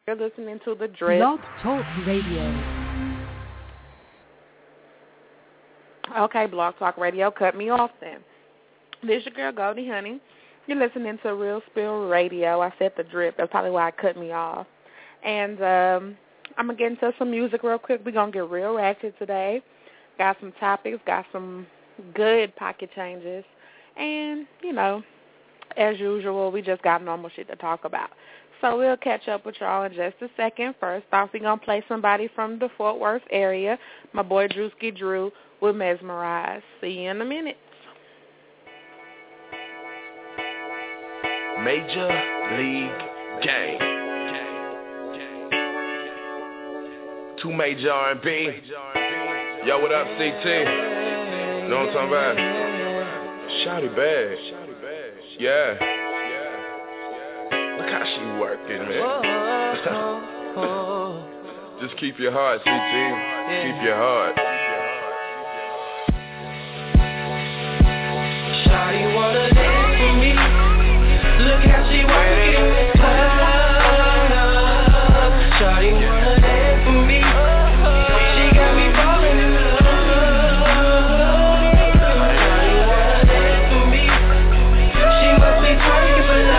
You're listening to The Drip. Blog Talk Radio. Okay, Blog Talk Radio, cut me off then. This your girl, Goldie Honey. You're listening to Real Spill Radio. I said The Drip. That's probably why it cut me off. And I'm going to get into some music real quick. We're going to get real ratchet today. Got some topics, got some good pocket changes. And, you know, as usual, we just got normal shit to talk about. So we'll catch up with y'all in just a second. First off, we're going to play somebody from the Fort Worth area. My boy Drewski Drew with Mesmerize. See you in a minute. Major League Game. Too major R&B. Yo, what up, CT? Know what I'm talking about? Shawty bad. Yeah. Look how she working, man. Just keep your heart, CT. Keep your heart. Shawty wanna dance with me. Look how she working in this club. Shawty wanna dance with me. She got me falling in love. Shawty wanna dance with me. She must be twerking for love.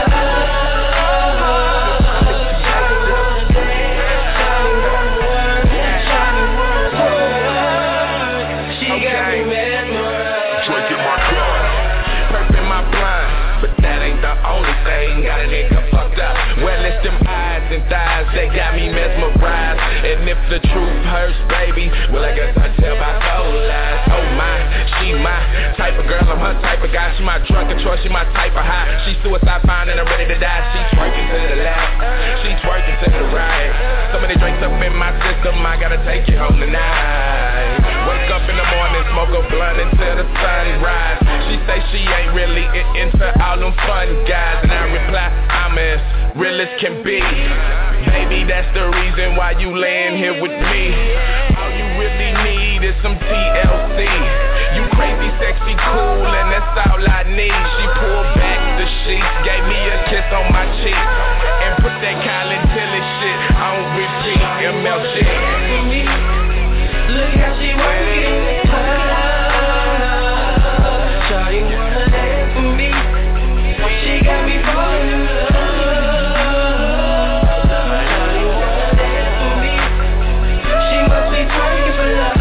Got a nigga fucked up. Well, it's them eyes and thighs that got me mesmerized. And if the truth hurts, baby, well, I guess I tell by soul lies. Oh my, she my type of girl, I'm her type of guy. She my drug of choice, she my type of high. She suicide fine and I'm ready to die. She twerking to the left, she twerking to the right. So many drinks up in my system, I gotta take you home tonight. Wake up in the morning, smoke a blunt until the sunrise. She say she ain't really into all them fun guys. And I reply, I'm as real as can be. Baby, that's the reason why you laying here with me. All you really need is some TLC. You crazy, sexy, cool, and that's all I need. She pulled back the sheets, gave me a kiss on my cheek, and put that Colin Tilly shit on repeat. MLG. Look how she working it. Shawty wanna dance with me. She got me falling in love. Shawty wanna dance with me. She must be twerking for love.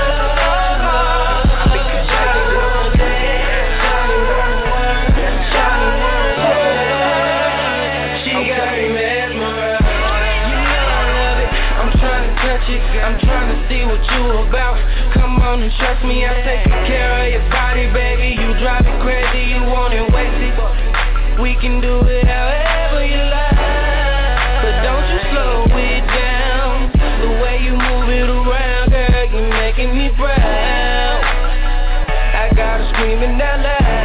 Shawty wanna dance. Shawty wanna work. Shawty wanna work. She got me mesmerized. You know I love it. I'm trying to touch it. I'm trying to see what you about. Come on and trust me, I take care of your body, baby. You drive me crazy, you want it wasted. We can do it however you like, but don't you slow it down. The way you move it around, girl, you're making me proud. I got her screaming out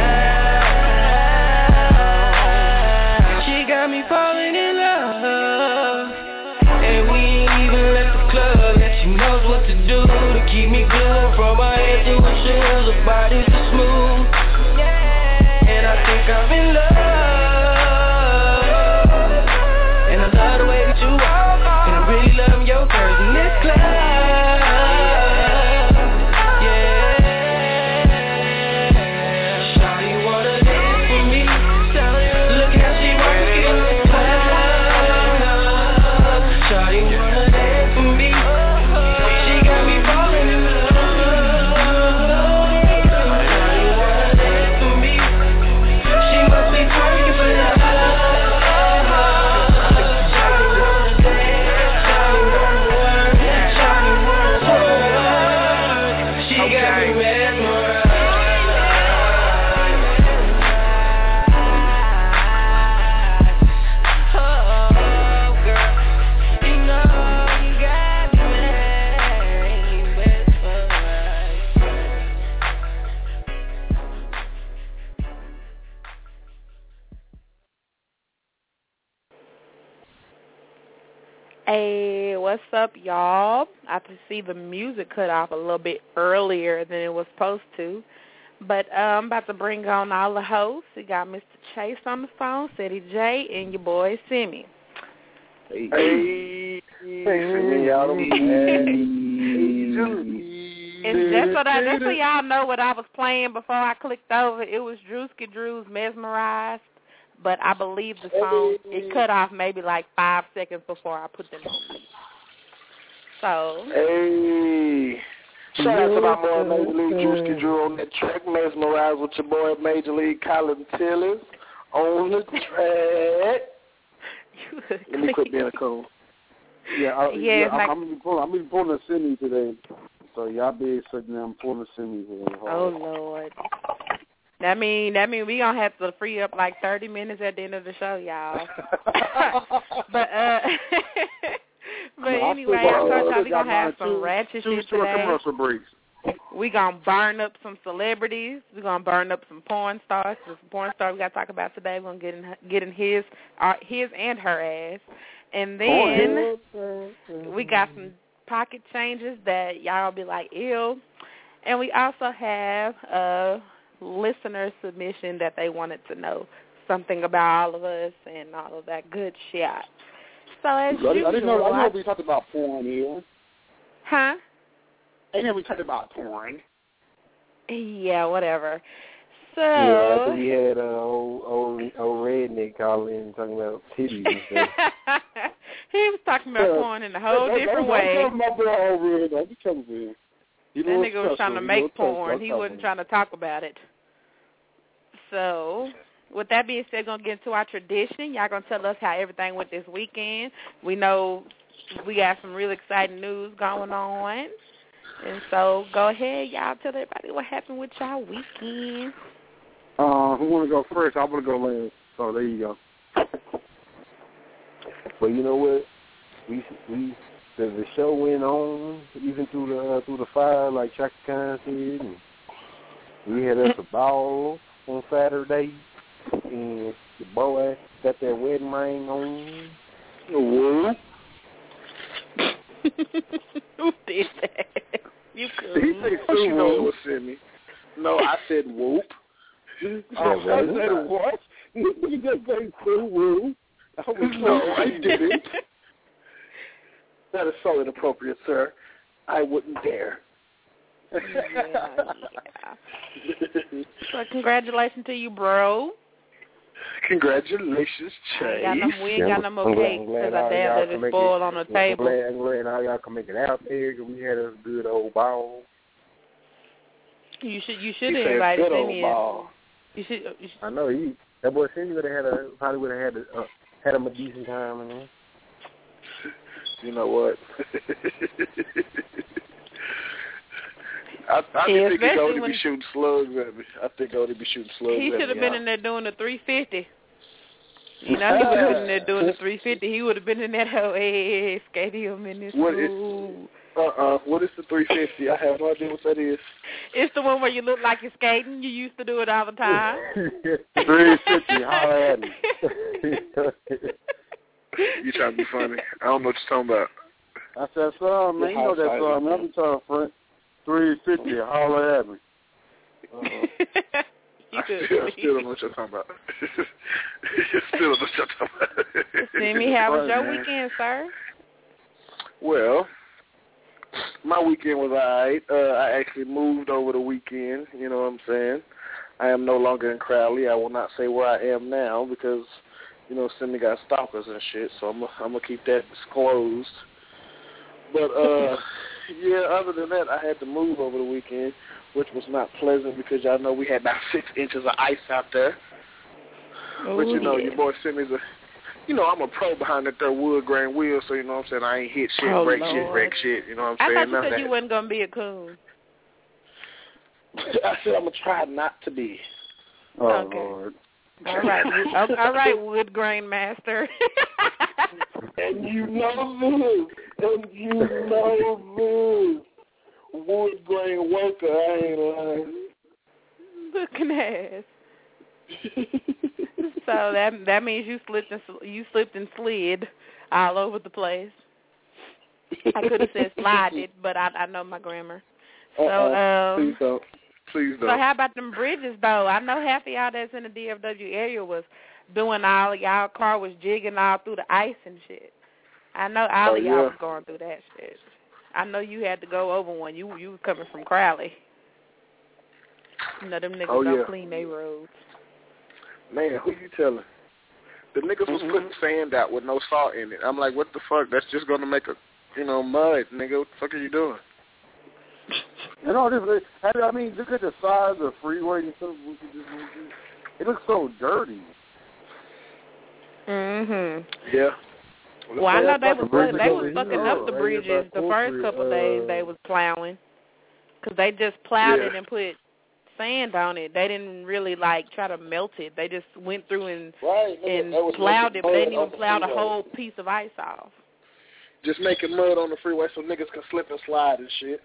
loud. She got me falling in love, and we ain't even left the club. And she knows what to do to keep me good. From my head to her shoes, her body's so smooth, and I think I'm in love. And I love the way that you walk, and I really love your curves in this club. Yeah. Shawty wanna dance with me. Look how she working in this club. Shawty wanna dance with me. She got me falling in love. Shawty wanna dance with me. She must be twerking for love. Shawty wanna dance. Shawty wanna work. Shawty wanna work. She got me mesmerized. Oh, girl, you know you got me mesmerized. Hey, what's up, y'all? I can see the music cut off a little bit earlier than it was supposed to. But I'm about to bring on all the hosts. We got Mr. Chase on the phone, City J, and your boy Simi. Hey, send me out of And just so y'all know what I was playing before I clicked over, it was Drewski Drew's Mesmerized, but I believe the song, it cut off maybe like 5 seconds before I put them on me. So. Hey. Shout out to my boy Major League Drewski Drew on that track, Mesmerized with your boy Major League Colin Tillers on the track. Let me quit being a cool. I'm gonna be pulling a semi today. So y'all be sitting there, I'm pulling a semi today. Oh Lord. That mean we gonna have to free up like 30 minutes at the end of the show, y'all. But anyway, I told y'all we gonna have some ratchet shit today. Commercial breaks. We gonna burn up some celebrities. We gonna burn up some porn stars. There's some porn stars we gotta talk about today. We're gonna get in his and her ass, and then we got some pocket changes that y'all be like, ew. And we also have a listener submission that they wanted to know something about all of us and all of that good shit. So as usual, I know we talked about porn here. Huh? I know we talked about porn. Yeah, whatever. So yeah, after we had old redneck calling talking about titties and stuff. He was talking about porn in a whole different way. That nigga was trying to make porn. He wasn't trying to talk about it. So, with that being said, going to get into our tradition. Y'all going to tell us how everything went this weekend. We know we got some real exciting news going on. And so, go ahead, y'all. Tell everybody what happened with y'all weekend. Who want to go first? I want to go last. So, there you go. Well, you know what? The show went on even through the fire, like Chaka Khan said, and we had us a ball on Saturday, and the boy got that wedding ring on. Whoop. Who did that? You could. He said, you know it was Simi. No, I said whoop. I said what? You just said whoop. No, I didn't. That is so inappropriate, sir. I wouldn't dare. Yeah. So congratulations to you, bro. Congratulations, Chase. We ain't got no more cake because I damn let it spoil on the table. I'm glad all y'all can make it out there because we had a good old ball. You should have invited Simeon. You should. I know that boy Simeon probably would have had him a decent time in there. You know what? I think he's going to be shooting slugs at me. I think I ought to be shooting slugs at me. He should have been in there doing the 350. You know, he would have been in there doing the 350. He would have been in that whole stadium in this school. What is the 350? I have no idea what that is. It's the one where you look like you're skating. You used to do it all the time. 350, holler at me. You trying to be funny. I don't know what you're talking about. I said, son, man, you know that song, man. I'm talking, friend. 350, holler at me. I still don't know what you're talking about. Still don't know what you're talking about. Simi, how was your weekend, sir? Well, my weekend was all right. I actually moved over the weekend, you know what I'm saying? I am no longer in Crowley. I will not say where I am now because, you know, Simi got stalkers and shit, so I'm going to keep that disclosed. But, yeah, other than that, I had to move over the weekend, which was not pleasant because y'all know we had about 6 inches of ice out there. But, you know, your boy Simi's I'm a pro behind that there wood grain wheel, so, you know what I'm saying, I ain't hit shit, break shit, you know what I'm saying? I thought you said you wasn't going to be a coon. I said I'm going to try not to be. Oh, okay. Lord. All right, wood grain master. And you know this. Wood grain worker, I ain't lying. Looking ass. So that means you slipped and slid all over the place. I could have said slided, but I know my grammar. So Please don't. So how about them bridges though? I know half of y'all that's in the DFW area was doing all y'all car was jigging all through the ice and shit. I know all of y'all was going through that shit. I know you had to go over one. You was coming from Crowley. You know them niggas don't clean their roads. Man, who you telling? The niggas was putting sand out with no salt in it. I'm like, what the fuck? That's just gonna make mud, nigga. What the fuck are you doing? I mean, look at the size of the freeway and stuff. It looks so dirty. Yeah. Well, I know they was fucking up the bridges the first couple of days they was plowing, because they just plowed it and put sand on it. They didn't really try to melt it. They just went through and plowed it, but they didn't even plow the whole piece of ice off. Just making mud on the freeway so niggas can slip and slide and shit.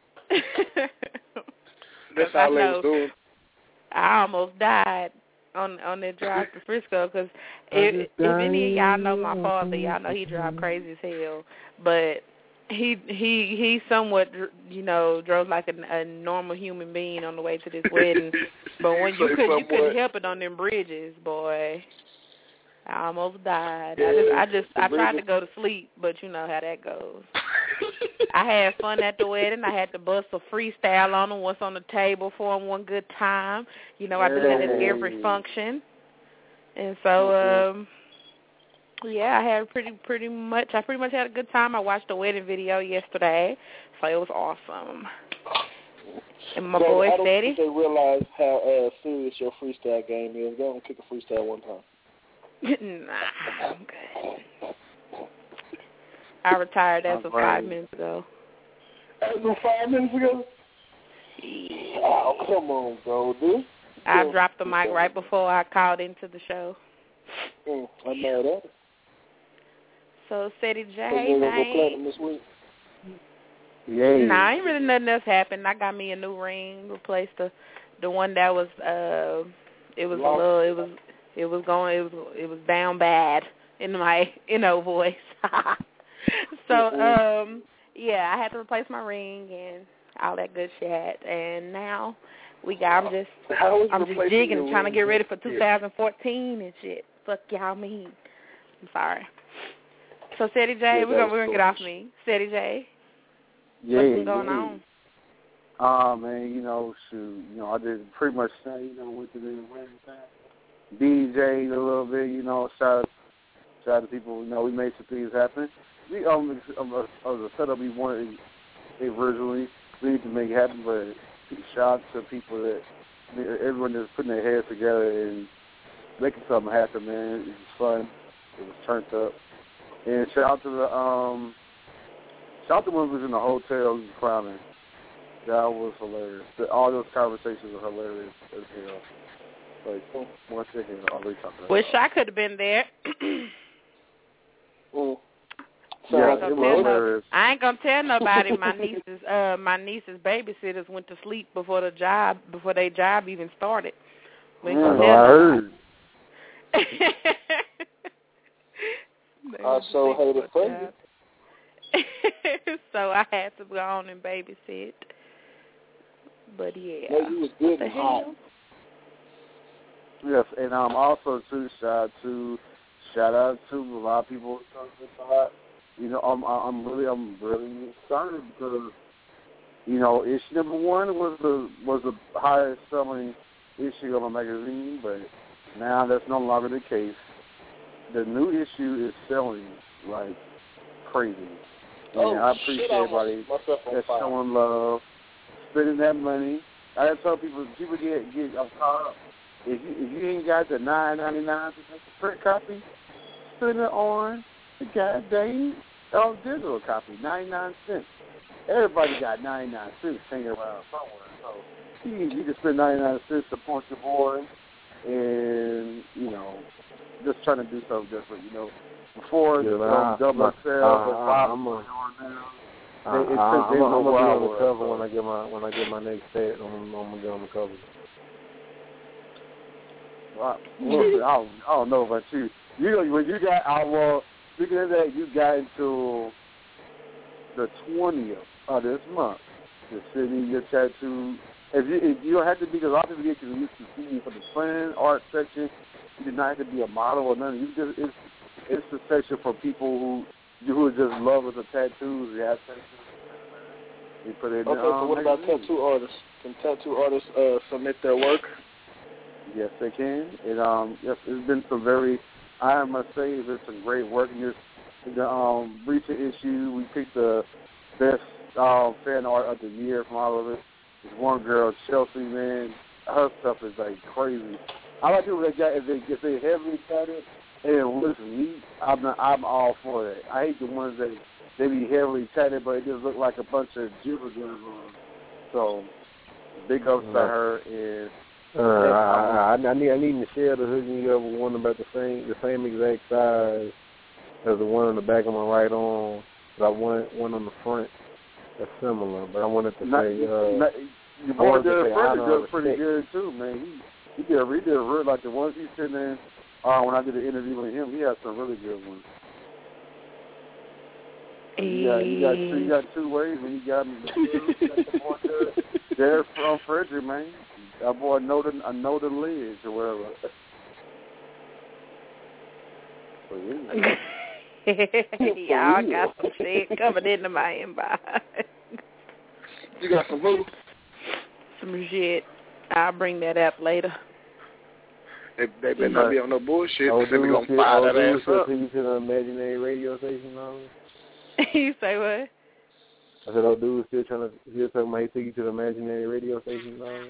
That's all they was doing. I almost died on that drive to Frisco, because if any of y'all know my father, y'all know he drive crazy as hell. But he somewhat, drove like a normal human being on the way to this wedding. But when you couldn't help it on them bridges, boy. I almost died. I tried to go to sleep, but you know how that goes. I had fun at the wedding. I had to bust a freestyle on them, what's on the table for them one good time. I do that at every function. And so, I had pretty much had a good time. I watched the wedding video yesterday, so it was awesome. And my boy said it. I don't think they realize how serious your freestyle game is. Go and kick a freestyle one time. Nah, I'm good. I retired as of 5 minutes ago. As of 5 minutes ago? Yeah. Oh, come on, bro, dude. I dropped the mic right before I called into the show. I know that. So, Ceddy J, man. This week? Yeah. Nah, ain't really nothing else happened. I got me a new ring, replaced the one that was it was down bad in my voice. So I had to replace my ring and all that good shit. And now I'm just jigging, trying to get ready for 2014 and shit. Fuck y'all mean. I'm sorry. So Ceddy J, we're gonna get off me. Ceddy J. Yeah. What's been going on? Man, I did pretty much say, went to the wedding time. DJ'd a little bit, shout out to people, we made some things happen. We the setup we wanted originally, we need to make it happen, but shout out to people that everyone that's putting their heads together and making something happen, man. It was fun. It was turned up. And shout out to the one who was in the hotel crowning. That was hilarious. All those conversations were hilarious as hell. Once again, I already talked about. Wish I could have been there. I ain't gonna tell nobody. My niece's babysitters went to sleep before their job even started. We ain't gonna tell nobody. I so hated for you. So I had to go on and babysit. But yeah. No, you was good and hot. Yes, and also too shout out to a lot of people. I'm really excited because issue number 1 was the highest selling issue of a magazine, but now that's no longer the case. The new issue is selling like crazy. And I appreciate everybody that's showing love, spending that money. I gotta tell people get I'm caught up. If you ain't got the $9.99 print copy, spend it on the goddamn digital copy, 99 cents. Everybody got 99 cents hanging around somewhere. So you can spend 99 cents to support your boy and, just trying to do something different, Before double sales I'm gonna be on the cover when I get my next set. I'm gonna get on the cover. I don't know about you. When you got speaking of that, you got until the 20th of this month to send in your tattoo. If you don't have to be, because a lot of people get used to seeing you for the fun art section. You do not have to be a model or nothing. It's a section for people who who just love with the tattoos, yeah, tattoos. He put it in Okay, so what about tattoo artists? Can tattoo artists submit their work? Yes, they can. Yes, it's been some very, I must say, it's been some great work in this. The recent issue, we picked the best fan art of the year from all of it. This one girl, Chelsea, man, her stuff is like crazy. I like people that got if they heavily tatted and it looks neat. I'm all for that. I hate the ones that they be heavily tatted, but it just look like a bunch of jibber jabber on. So big ups to her. And I need Michelle to hook me up with one about the same exact size as the one on the back of my right arm. But I want one on the front that's similar, but I wanted to say. Your boy does pretty good too, man. He did real like the ones he sent in. When I did the interview with him, he had some really good ones. You got two ways, and you got the boy there from Frederick, man. That boy know the ledge or whatever. Y'all got some shit coming into my inbox. You got some who? Some shit. I'll bring that up later. They better not be on no bullshit. They're going to fire that ass up. Take you to the imaginary radio station now? You say what? I said, old dude still talking about he took you to the imaginary radio station now?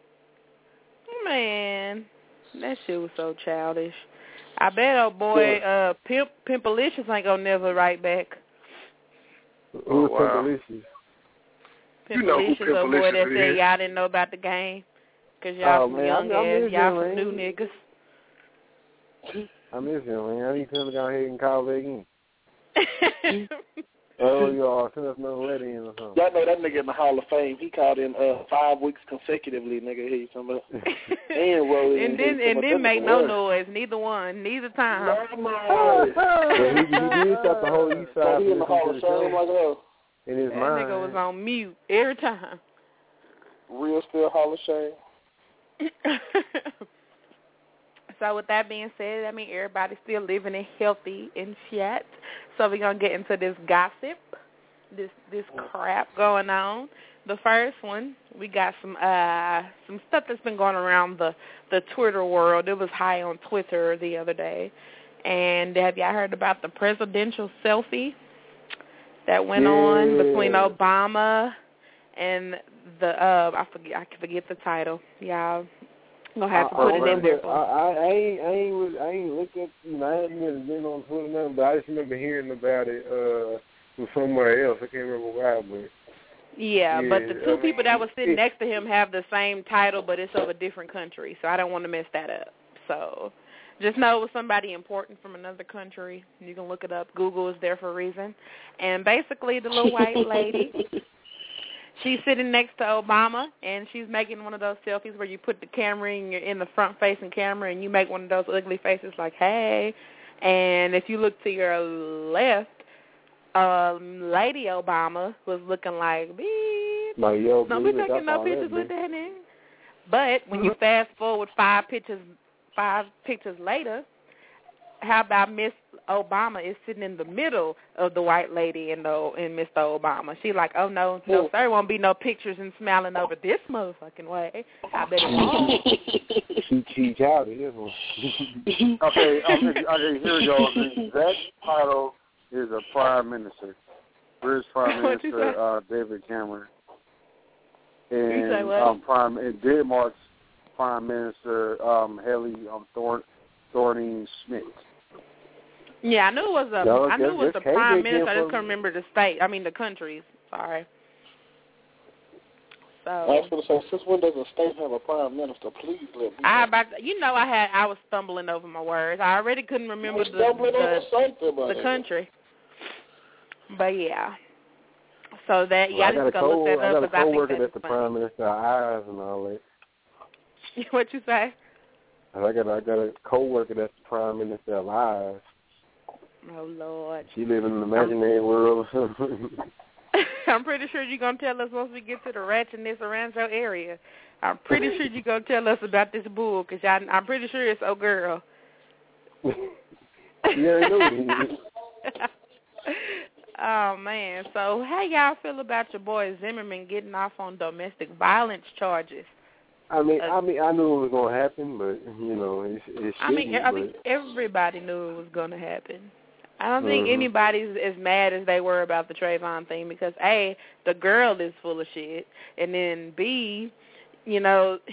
Man, that shit was so childish. I bet old boy Pimpalicious ain't gonna never write back. Who's Pimpalicious? You know who Pimpalicious, old boy that said y'all didn't know about the game. Because y'all some young ass, y'all some new niggas. I miss him, man. I need him to go ahead and call back in. Oh, y'all send us another letter in or something. Y'all know that nigga in the Hall of Fame. He called in 5 weeks consecutively, nigga. He's somebody. and then make no noise. Neither time. No. He did stop the whole East Side. He in the Hall of Fame like hell. In his mind. That nigga was on mute every time. Real still Hall of Shame. So with that being said, I mean, everybody's still living and healthy and shit. So we're going to get into this gossip, this crap going on. The first one, we got some stuff that's been going around the Twitter world. It was high on Twitter the other day. And have y'all heard about the presidential selfie that went on between Obama and I forget the title. Y'all gonna have to put it in there. I ain't looked up. I haven't been on Twitter nothing, but I just remember hearing about it from somewhere else. I can't remember why, but yeah, but the two people that were sitting next to him have the same title, but it's of a different country. So I don't want to mess that up. So just know it was somebody important from another country. You can look it up. Google is there for a reason. And basically, the little white lady. She's sitting next to Obama, and she's making one of those selfies where you put the camera in the front-facing camera, and you make one of those ugly faces like, hey. And if you look to your left, Lady Obama was looking like, beep. Don't be taking no pictures with that nigga. But when you fast forward 5 pictures later, how about Miss Obama is sitting in the middle of the white lady and Mr. Obama? She like, oh, no, there won't be no pictures and smiling over this motherfucking way. I bet it won't. She childish, isn't she? Okay, here we go. That title is a prime minister. British Prime Minister David Cameron. And Denmark's Prime Minister Helle Thorning-Schmidt. Yeah, I knew it was the prime minister. I just couldn't remember the state. I mean the countries. Sorry. So I was going to say, since when does a state have a prime minister? Please let me know. I was stumbling over my words. I already couldn't remember the country. But yeah. So that I just gotta look that up. I got a coworker that's the prime minister of eyes and all that. What you say? I got a coworker that's the prime minister of eyes. Oh, Lord. She lives in an imaginary world or something. I'm pretty sure you're going to tell us once we get to the ratchetness around your area. I'm pretty sure you're going to tell us about this bull, because I'm pretty sure it's old girl. Yeah, I know. Oh, man. So how y'all feel about your boy Zimmerman getting off on domestic violence charges? I mean, I knew it was gonna happen, but it's. I think everybody knew it was gonna happen. I don't think anybody's as mad as they were about the Trayvon thing because A, the girl is full of shit, and then B, his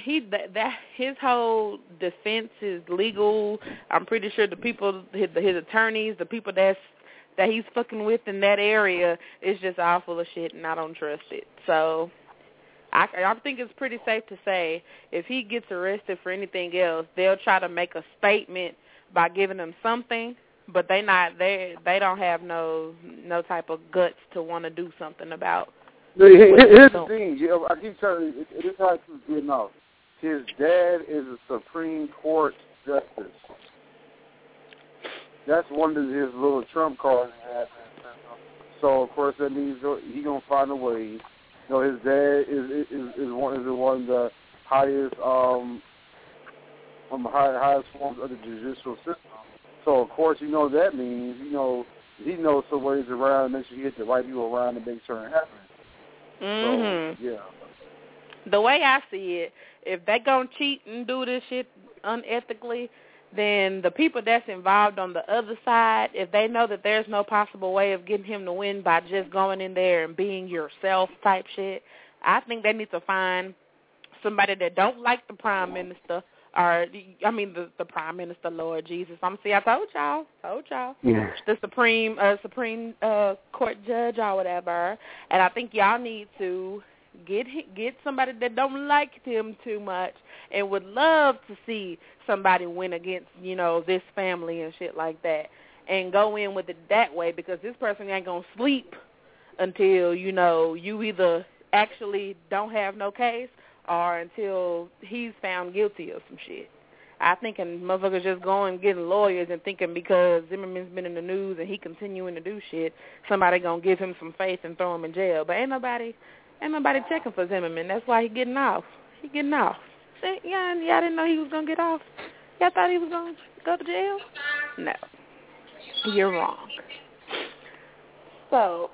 whole defense is legal. I'm pretty sure the people, his attorneys, the people that he's fucking with in that area is just all full of shit, and I don't trust it. So I think it's pretty safe to say if he gets arrested for anything else, they'll try to make a statement by giving him something, but they don't have no type of guts to want to do something about. Here's the thing. I keep telling you, this is how he's getting off. His dad is a Supreme Court justice. That's one of his little trump cards he has. So of course that means he's gonna find a way. His dad is one of the highest highest forms of the judicial system. So of course that means he knows some ways around to make sure he gets the right people around to make sure it happens. So, yeah. The way I see it, if they gonna cheat and do this shit unethically, then the people that's involved on the other side, if they know that there's no possible way of getting him to win by just going in there and being yourself type shit, I think they need to find somebody that don't like the prime minister, the prime minister, Lord Jesus. I told y'all. Yeah. The Supreme Court judge or whatever. And I think y'all need to get somebody that don't like him too much and would love to see somebody win against, this family and shit like that. And go in with it that way because this person ain't going to sleep until, you either actually don't have no case or until he's found guilty of some shit. I think motherfuckers just going getting lawyers and thinking because Zimmerman's been in the news and he continuing to do shit, somebody going to give him some faith and throw him in jail. But ain't nobody checking for Zimmerman. That's why he getting off. Y'all didn't know he was going to get off? Y'all thought he was going to go to jail? No. You're wrong. So,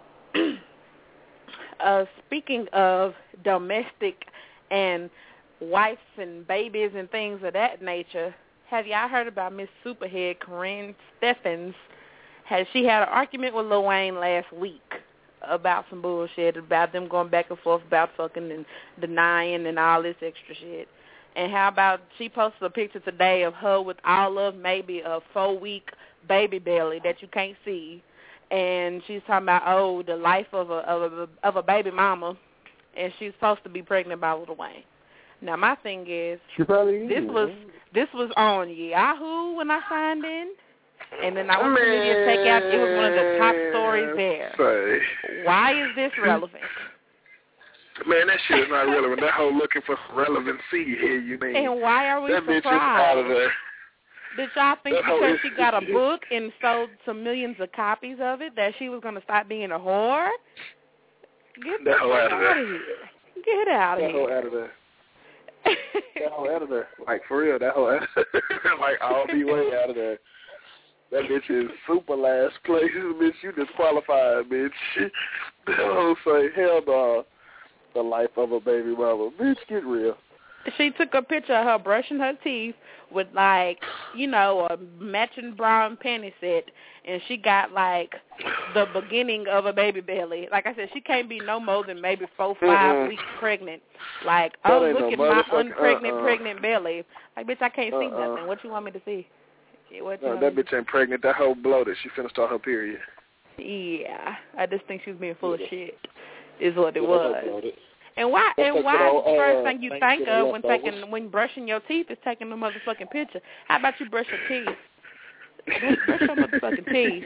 speaking of domestic and wives and babies and things of that nature, have y'all heard about Miss Superhead Corinne Steffens? She had an argument with Lil Wayne last week about some bullshit, about them going back and forth about fucking and denying and all this extra shit. And how about she posted a picture today of her with all of maybe a 4-week baby belly that you can't see, and she's talking about the life of a baby mama, and she's supposed to be pregnant by Lil Wayne. Now my thing is, this was on Yahoo when I signed in, and then I went to media takeout. It was one of the top stories there. Why is this relevant? Man, that shit is not relevant. That whole looking for relevancy here, you mean? And why are we that surprised? Bitch is out of there. Did y'all think because she got a book and sold some millions of copies of it that she was going to stop being a whore? Get that whole out of there. Get out of here. That whole out of there. That whole out of there. Like, for real, that whole out of there. Like, all the way out of there. That bitch is super last place. Bitch, you disqualified, bitch. That whole say, hell no. The life of a baby mama. Bitch, get real. She took a picture of her brushing her teeth with, a matching brown panty set, and she got, the beginning of a baby belly. Like I said, she can't be no more than maybe 4-5 weeks pregnant. Look at my pregnant belly. Like, bitch, I can't see nothing. What you want me to see? That bitch ain't pregnant. That whole bloated. She finished all her period. Yeah. I just think she was being full of shit, is what it was. And why the first thing you think of when brushing your teeth is taking a motherfucking picture? How about you brush your teeth? Brush your motherfucking teeth.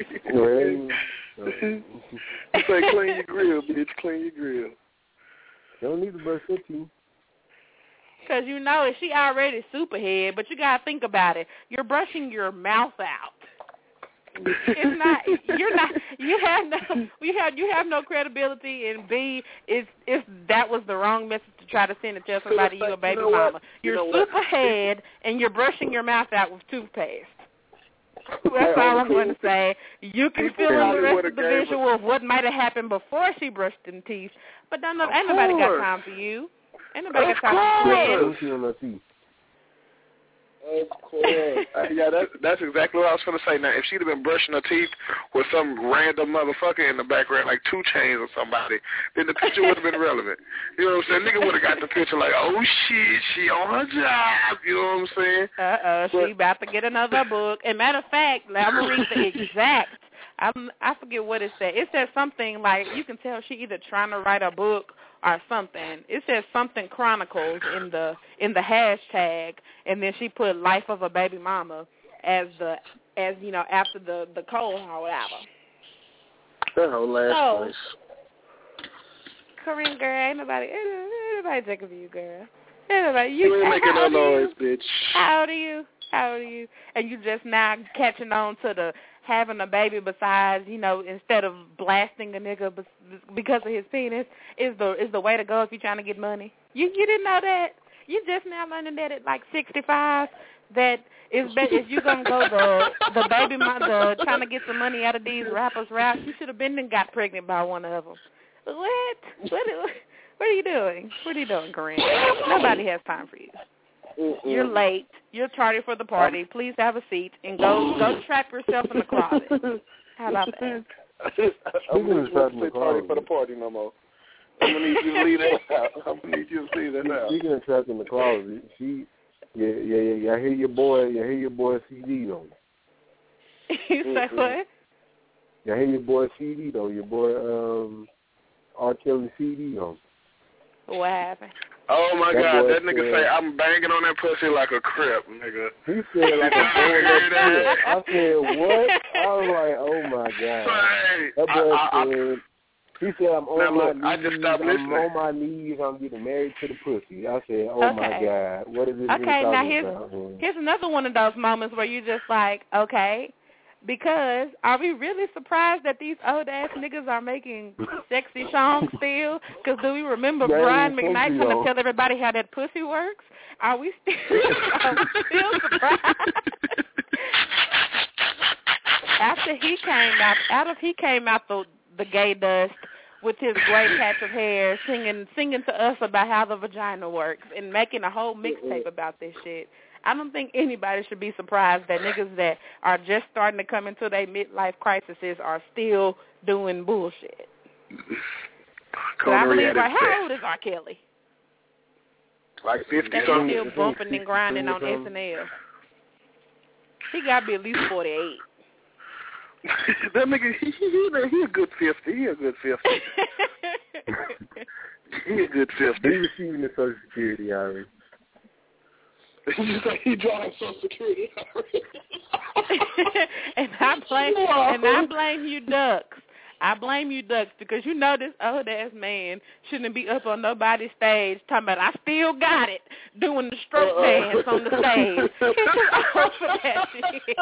Say clean your grill, bitch. Clean your grill. You don't need to brush your teeth. Because she already superhead, but you got to think about it. You're brushing your mouth out. It's not. You're not. You have no credibility. And B, if that was the wrong message to try to send to tell somebody you a baby mama. You're superhead and you're brushing your mouth out with toothpaste. That's all I'm going to say. You can fill in the rest of the visual of what might have happened before she brushed them teeth, but ain't nobody got time for you. Ain't nobody got time for you. Of course. Yeah, that's exactly what I was going to say. Now, if she'd have been brushing her teeth with some random motherfucker in the background, like 2 Chainz or somebody, then the picture would have been relevant. You know what I'm saying? Nigga would have got the picture like, oh, shit, she on her job. You know what I'm saying? She about to get another book. And matter of fact, I'm going to read the exact. I forget what it said. It says something like, you can tell she either trying to write a book or something. It says something Chronicles in the hashtag, and then she put Life of a Baby Mama as you know, after the Cole Hall album. That whole last place. Corinne, girl, ain't nobody checking for you, girl. Ain't nobody. You ain't making no noise, bitch. How old are you? And you just now catching on to the having a baby besides, you know, instead of blasting a nigga because of his penis is the way to go if you're trying to get money. You didn't know that? You just now learning that at like 65 that if you're going to go the baby mother trying to get some money out of these rappers' raps, you should have been and got pregnant by one of them. What are you doing? What are you doing, Corinne? Nobody has time for you. You're late. You're tardy for the party. Please have a seat and go trap yourself in the closet. How about that? I'm going to say tardy for the party no more. I'm going to need you to leave that out. I'm going to need you to leave that out. Speaking of trapped in the closet, I hear your boy CD though. You say what? I hear your boy CD though. Your boy R. Kelly CD though. What happened? Oh, my God, that nigga say, I'm banging on that pussy like a crip, nigga. He said like a crip. I said, what? I was like, oh, my God. That boy said, he said, I'm on my knees, I'm getting married to the pussy. I said, oh, my God, what is this Okay, now about? Here's another one of those moments where you just like, okay, because are we really surprised that these old-ass niggas are making sexy songs still? Because do we remember Brian McKnight trying to tell everybody how that pussy works? Are we still surprised? After he came out the gay dust with his great patch of hair, singing to us about how the vagina works and making a whole mixtape about this shit. I don't think anybody should be surprised that niggas that are just starting to come into their midlife crises are still doing bullshit. So I believe, how old is R. Kelly? Like 50 that something. He's still bumping and grinding on SNL. He got to be at least 48. That nigga, he a good 50. He a good 50. He a good 50. He receiving the Social Security already. You say he drives Social Security already. And I blame you ducks. I blame you ducks because you know this old ass man shouldn't be up on nobody's stage talking about I still got it, doing the stroke dance on the stage. He's too old for that shit.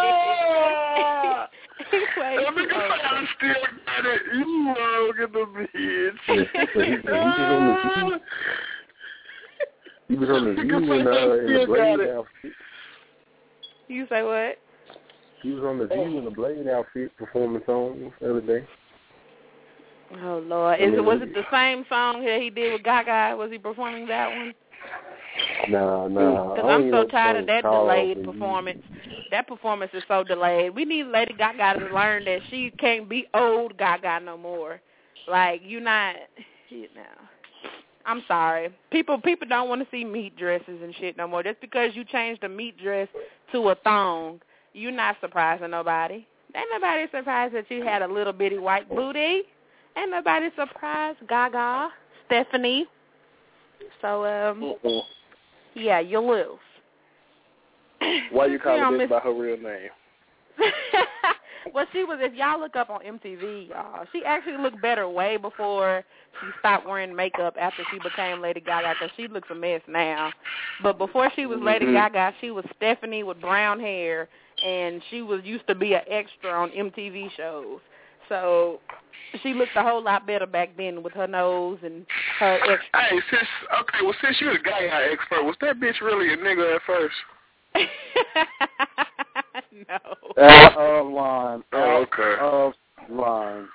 I still got it. You wrong in the bitch. He was on the View in the Blade outfit. You say what? He was on the View in the Blade outfit performing songs the other day. Oh, Lord. Was it the same song that he did with Gaga? Was he performing that one? No. Because I'm so tired of that delayed performance. That performance is so delayed. We need Lady Gaga to learn that she can't be old Gaga no more. Like, you're not, I'm sorry. People don't want to see meat dresses and shit no more. Just because you changed a meat dress to a thong, you're not surprising nobody. Ain't nobody surprised that you had a little bitty white booty. Ain't nobody surprised, Gaga, Stephanie. So, yeah, you lose. Why you calling this by her real name? Well, she was, if y'all look up on MTV, y'all, she actually looked better way before she stopped wearing makeup after she became Lady Gaga, because she looks a mess now. But before she was Lady Gaga, she was Stephanie with brown hair, and she used to be an extra on MTV shows. So she looked a whole lot better back then with her nose and her extra. Hey, since you're a Gaga expert, was that bitch really a nigga at first? No. Line. Okay. Line.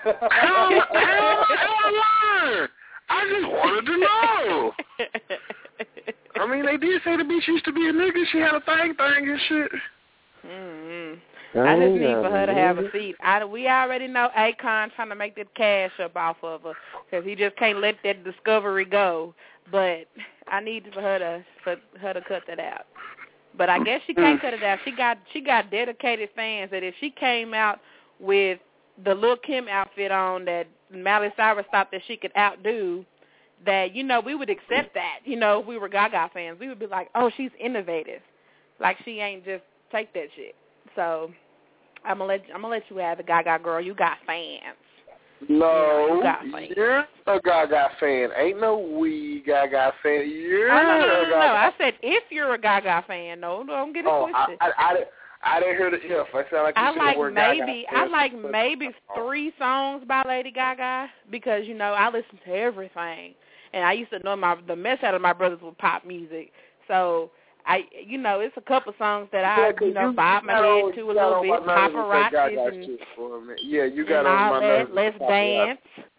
Line. I just wanted to know. I mean, they did say the bitch used to be a nigga. She had a thing and shit. Mm-hmm. I just need for her to have a seat. We already know Akon trying to make that cash up off of her because he just can't let that discovery go. But I need for her to cut that out. But I guess she can't cut it out. She got dedicated fans that if she came out with the Lil' Kim outfit on that Miley Cyrus thought that she could outdo, that, you know, we would accept that. You know, if we were Gaga fans, we would be like, oh, she's innovative. Like she ain't just take that shit. So I'm gonna let you have the Gaga girl. You got fans. No, you got fans. You're a Gaga fan. Ain't no we Gaga fan. You're no. I said if you're a Gaga fan. No, don't get it twisted. I didn't hear the if. I sound like you said the word Gaga. I like maybe 3 songs by Lady Gaga because, you know, I listen to everything. And I used to know the mess out of my brothers with pop music. So, it's a couple songs that I, bob my head to a little bit. Paparazzi and yeah, you got on my nerves. Let's Dance.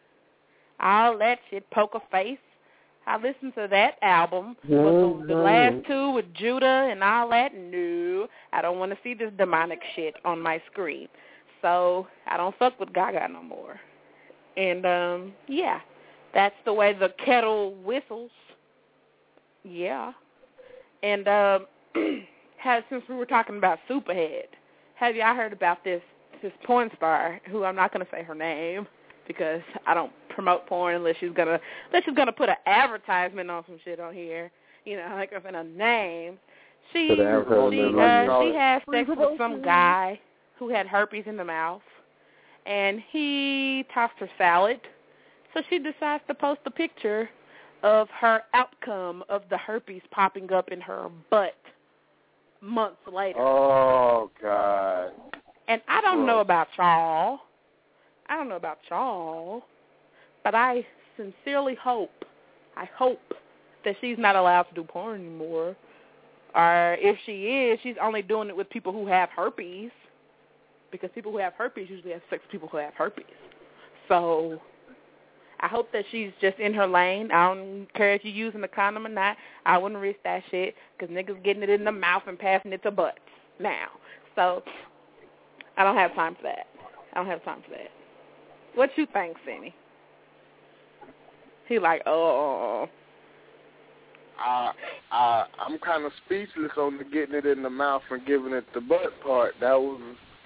All that shit. Poker Face. I listened to that album. But the last 2 with Judah and all that, no. I don't want to see this demonic shit on my screen. So I don't fuck with Gaga no more. And, yeah, that's the way the kettle whistles. Yeah. And since we were talking about Superhead, have y'all heard about this porn star who I'm not going to say her name because I don't promote porn unless she's gonna put an advertisement on some shit on here, like with a name. She had sex with some guy who had herpes in the mouth, and he tossed her salad. So she decides to post a picture of her outcome of the herpes popping up in her butt months later. Oh, God. And I don't know about y'all. But I sincerely hope that she's not allowed to do porn anymore. Or if she is, she's only doing it with people who have herpes. Because people who have herpes usually have sex with people who have herpes. So I hope that she's just in her lane. I don't care if you're using a condom or not. I wouldn't risk that shit because niggas getting it in the mouth and passing it to butts now. So I don't have time for that. What you think, Cindy? He like, oh. I'm kind of speechless on the getting it in the mouth and giving it the butt part. That was.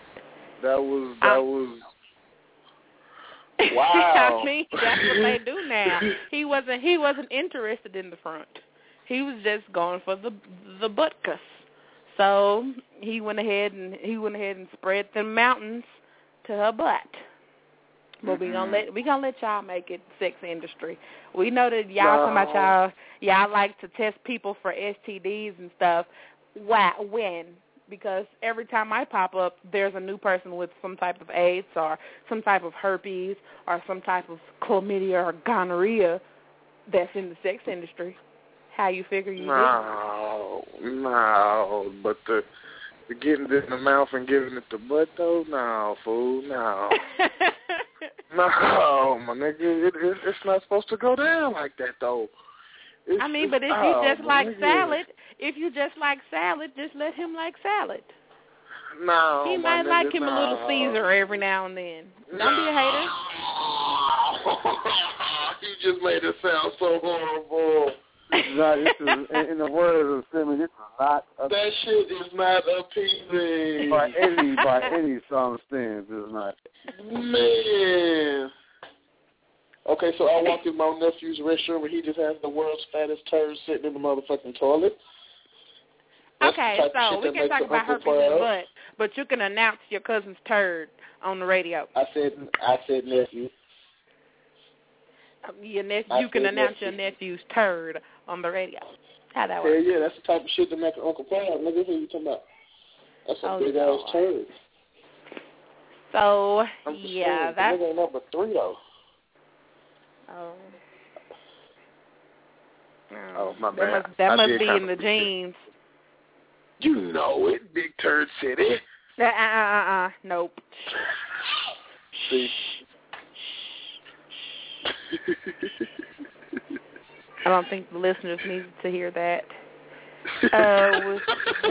Wow. I mean, that's what they do now. He wasn't interested in the front. He was just going for the butt cuss. So he went ahead and spread the mountains to her butt. But we gonna let y'all make it sex industry. We know that y'all talking about y'all like to test people for STDs and stuff. Why? When? Because every time I pop up, there's a new person with some type of AIDS or some type of herpes or some type of chlamydia or gonorrhea that's in the sex industry. How you figure you do? No, but the getting it in the mouth and giving it the butt though, no, fool, no. No, my nigga, it's not supposed to go down like that though. But if you just like salad, just let him like salad. No, he might like him a little Caesar every now and then. Don't be a hater. You just made it sound so horrible. In the words of Simmons, this is not that shit is not appealing. By any song stands, it's not. Man. Okay, so I walked in my nephew's restroom and he just has the world's fattest turd sitting in the motherfucking toilet. Okay, so we can talk about herpes in the butt, but you can announce your cousin's turd on the radio. I said nephew. You can announce your nephew's turd on the radio. How that works? Yeah, that's the type of shit that make an Uncle proud. Nigga, who you talking about? That's a big ass turd. So yeah, that's nigga number 3 though. Oh, my bad. That must be in the genes. You know it, Big Turd City. Nope. See? I don't think the listeners need to hear that. With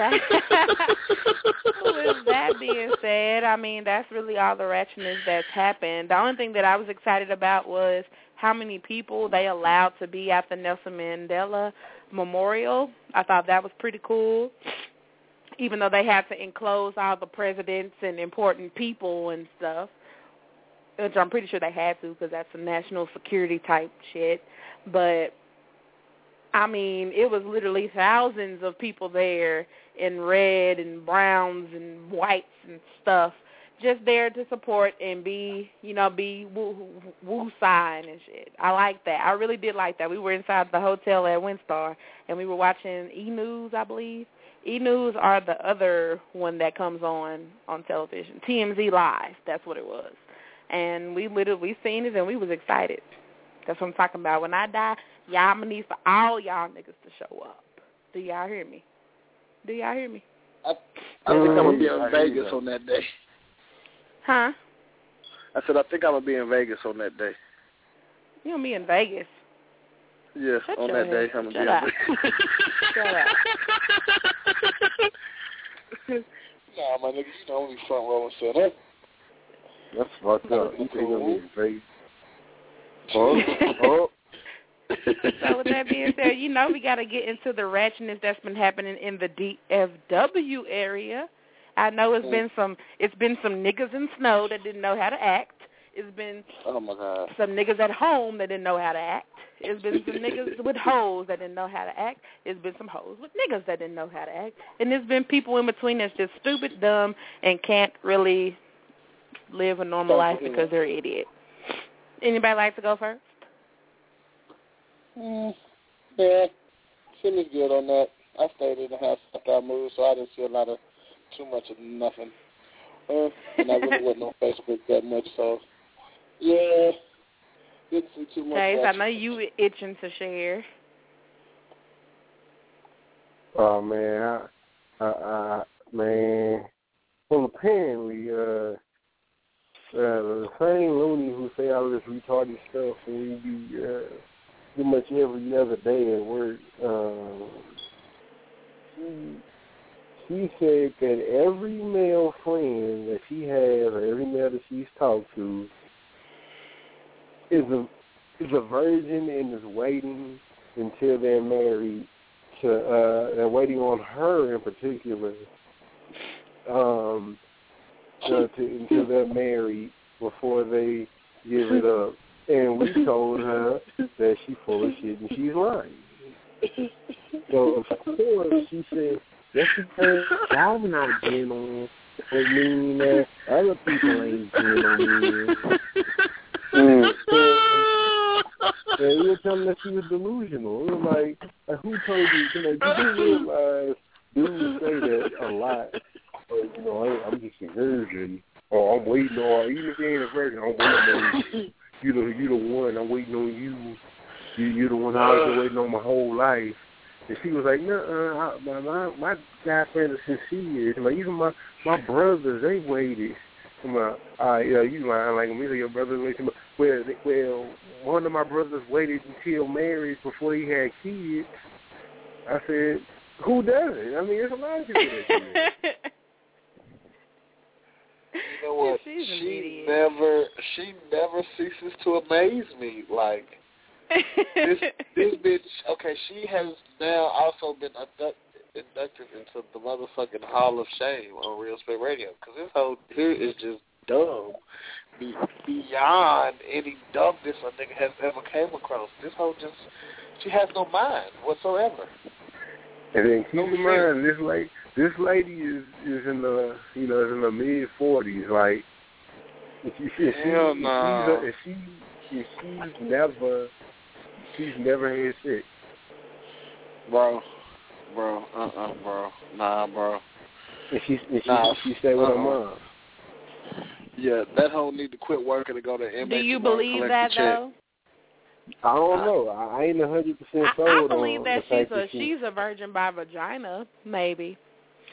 that being said, I mean, that's really all the ratchetness that's happened. The only thing that I was excited about was how many people they allowed to be at the Nelson Mandela Memorial. I thought that was pretty cool, even though they had to enclose all the presidents and important people and stuff, which I'm pretty sure they had to because that's some national security type shit. But I mean, it was literally thousands of people there in red and browns and whites and stuff, just there to support and be woo sign and shit. I like that. I really did like that. We were inside the hotel at WinStar, and we were watching E! News, I believe. E! News are the other one that comes on television. TMZ Live, that's what it was. And we seen it, and we was excited. That's what I'm talking about. When I die, y'all, I'm going to need for all y'all niggas to show up. Do y'all hear me? I think I'm going to be in Vegas on that day. Huh? I said I think I'm going to be in Vegas on that day. You going to be in Vegas? Yeah, Shut on your that day head. I'm going to Shut be up. in Vegas. Shut up. Nah, my nigga, you know I'm going to be front row and set up. That's fucked up. You think I'm going to be in Vegas? So with that being said, we got to get into the ratchetness that's been happening in the DFW area. I know it's been some niggas in snow that didn't know how to act. It's been some niggas at home that didn't know how to act. It's been some niggas with hoes that didn't know how to act. It's been some hoes with niggas that didn't know how to act. And there's been people in between that's just stupid, dumb, and can't really live a normal life because they're idiots. Anybody like to go first? Yeah, feeling good on that. I stayed in the house after I moved, so I didn't see too much of nothing. And I really wasn't on Facebook that much, so yeah, didn't see too much. Chase, I know you itching to share. Oh man, man. Well, apparently, the same loony who say all this retarded stuff and we do pretty much every other day at work, she said that every male friend that she has or every male that she's talked to is a virgin and is waiting until they're married they're waiting on her in particular until they're married before they give it up. And we told her that she's full of shit and she's lying. So, of course, she said, just because y'all not getting on doesn't mean that other people ain't getting on me. And we were telling her she was delusional. We were like, who told you? You realize dudes say that a lot. But, I'm just a virgin. Or I'm waiting on, even if you ain't a virgin, I'm waiting on you. You the one. I'm waiting on you. You're the one I've been waiting on my whole life. And she was like, no, my guy friend is sincere. Like, even my brothers, they waited. I'm like, you lying like me, your brother waited. Well, one of my brothers waited until marriage before he had kids. I said, who doesn't? I mean, there's a lot of people that do that. You know what? She never ceases to amaze me. Like this bitch. Okay, she has now also been inducted into the motherfucking Hall of Shame on Real Spit Radio because this whole here is just dumb, beyond any dumbness a nigga has ever came across. This whole she has no mind whatsoever. And then keep in mind, this lady is in the is in the mid-40s. Like, she's never had sex, bro. Nah, bro. And she stay with her mom. Yeah, that hoe need to quit working to go to MH. Do you believe that though? I don't know. I ain't 100% sold I believe on that the fact she's a virgin by vagina, maybe.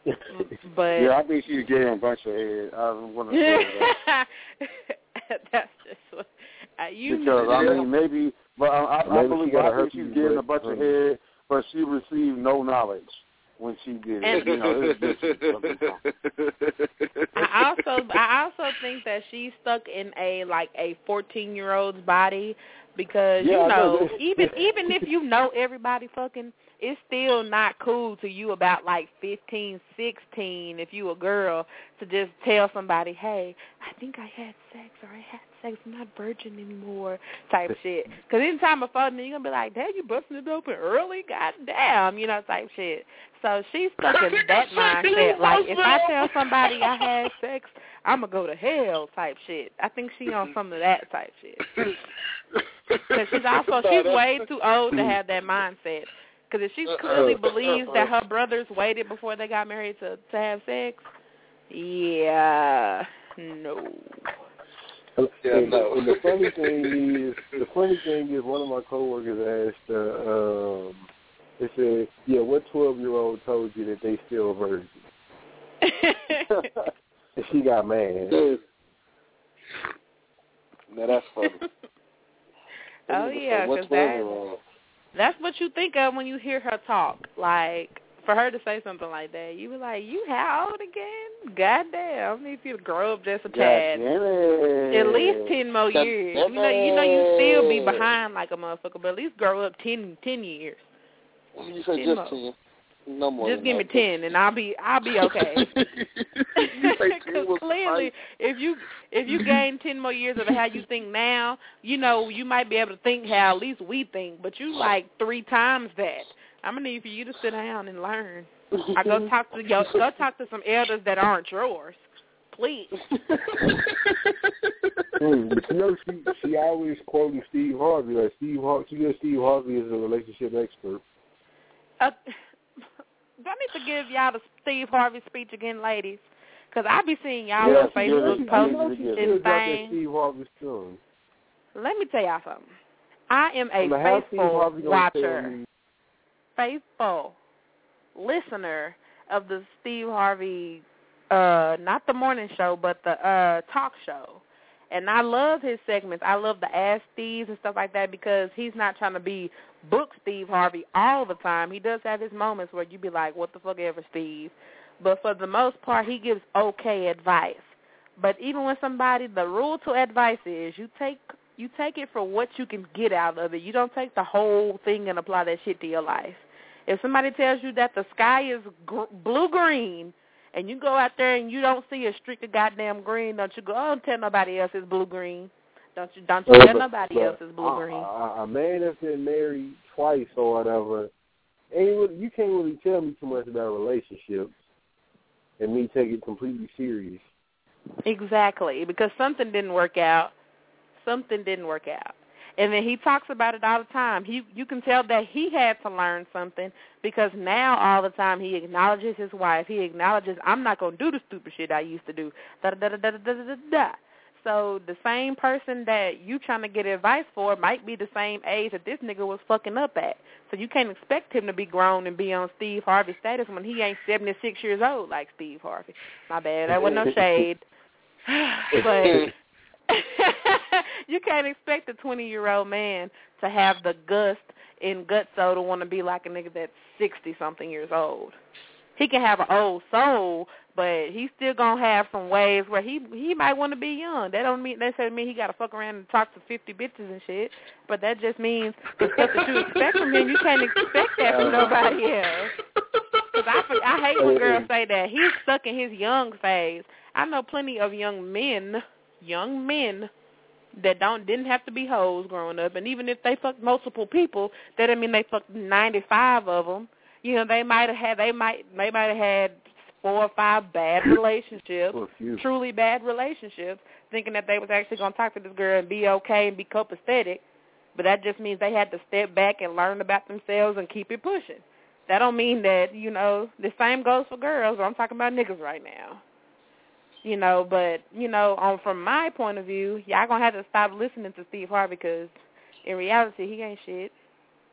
But yeah, I think she's getting a bunch of head. I want to say that. That's just what you. Because I mean, maybe, but I believe I think she's getting a bunch of head, but she received no knowledge when she did it. You know, it's different. I also think that she's stuck in a 14-year-old's body because even if you know everybody fucking, it's still not cool to you about 15, 16 if you a girl to just tell somebody, hey, I think I had sex or I had sex, I'm not virgin anymore type shit. Because anytime before then you're going to be like, damn, you busting it open early? Goddamn, type shit. So she's stuck in that mindset. If I tell somebody I had sex, I'm going to go to hell type shit. I think she on some of that type shit. Because she's way too old to have that mindset. Because if she clearly believes that her brothers waited before they got married to have sex, yeah, no. And the funny thing is, one of my coworkers asked, they said, yeah, what 12-year-old told you that they still a virgin? And she got mad. Now that's funny. Oh, yeah, because that's what you think of when you hear her talk. For her to say something like that, you be like, you how old again? Goddamn, I need you to grow up just a tad. At least 10 more years. You know you still be behind like a motherfucker, but at least grow up 10 years. You say just 10. No more. Just give me 10, and I'll be okay. Because clearly, if you gain 10 more years of how you think now, you might be able to think how at least we think. But you 3 times that. I'm gonna need for you to sit down and learn. Go talk to some elders that aren't yours, please. But she always quoting Steve Harvey. She says Steve Harvey is a relationship expert. Do I need to give y'all the Steve Harvey speech again, ladies? Because I be seeing y'all on Facebook posts and things. Steve Harvey soon. Let me tell y'all something. I am a faithful watcher, faithful listener of the Steve Harvey, not the morning show, but the talk show. And I love his segments. I love the Ask Steves and stuff like that because he's not trying to be book Steve Harvey all the time. He does have his moments where you be like, what the fuck ever, Steve? But for the most part, he gives okay advice. But even when the rule to advice is you take it for what you can get out of it. You don't take the whole thing and apply that shit to your life. If somebody tells you that the sky is blue-green, and you go out there and you don't see a streak of goddamn green, don't you go, oh, don't tell nobody else it's blue-green. Don't you tell nobody else it's blue-green. A man that's been married twice or whatever, you can't really tell me too much about relationships and me take it completely serious. Exactly, because something didn't work out. And then he talks about it all the time. You can tell that he had to learn something because now all the time he acknowledges his wife. He acknowledges, I'm not going to do the stupid shit I used to do. Da-da-da-da-da-da-da-da. So the same person that you trying to get advice for might be the same age that this nigga was fucking up at. So you can't expect him to be grown and be on Steve Harvey status when he ain't 76 years old like Steve Harvey. My bad. That wasn't no shade. But you can't expect a 20-year-old man to have the gust and gutso to want to be like a nigga that's 60-something years old. He can have an old soul, but he's still going to have some ways where he might want to be young. That don't necessarily mean he got to fuck around and talk to 50 bitches and shit, but that just means the stuff that you expect from him, you can't expect that from nobody else. Because I hate when girls say that. He's stuck in his young phase. I know plenty of young men that didn't have to be hoes growing up, and even if they fucked multiple people, that doesn't mean they fucked 95 of them. You know, they might have had 4 or 5 bad relationships, truly bad relationships, thinking that they was actually going to talk to this girl and be okay and be copacetic, but that just means they had to step back and learn about themselves and keep it pushing. That don't mean that, the same goes for girls, but I'm talking about niggas right now. But, from my point of view, y'all going to have to stop listening to Steve Harvey because, in reality, he ain't shit.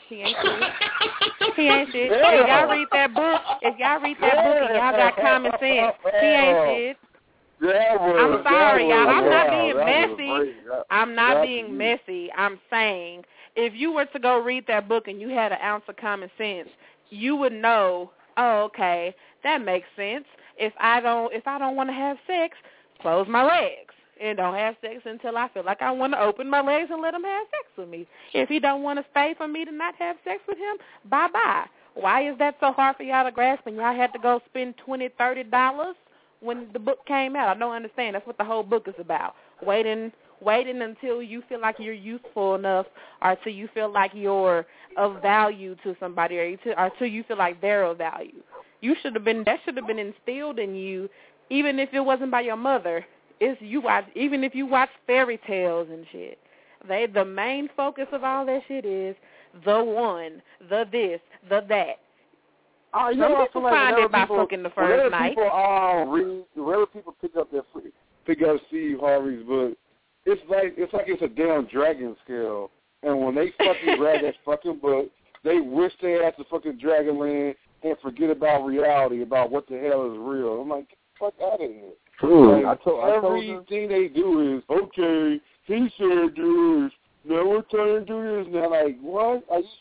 He ain't shit. He ain't shit. If y'all read that book, and y'all got common sense, he ain't shit. I'm sorry, y'all. I'm not being messy. I'm not being messy. I'm saying if you were to go read that book and you had an ounce of common sense, you would know, oh, okay, that makes sense. If I don't want to have sex, close my legs and don't have sex until I feel like I want to open my legs and let him have sex with me. If he don't want to stay for me to not have sex with him, bye-bye. Why is that so hard for y'all to grasp when y'all had to go spend $20, $30 when the book came out? I don't understand. That's what the whole book is about. Waiting until you feel like you're useful enough or until you feel like you're of value to somebody or until you feel like they're of value. That should have been instilled in you, even if it wasn't by your mother. Even if you watch fairy tales and shit. The main focus of all that shit is the one, the this, the that. You know, people find it by fucking the first night. Whenever people pick up Steve Harvey's book, it's like it's a damn dragon scale. And when they fucking grab that fucking book, they wish they had to fucking Dragonland and forget about reality, about what the hell is real. I'm like, get the fuck out of here. Everything they do is, okay, he said this, now we're trying to do this. Now, like, what? Are you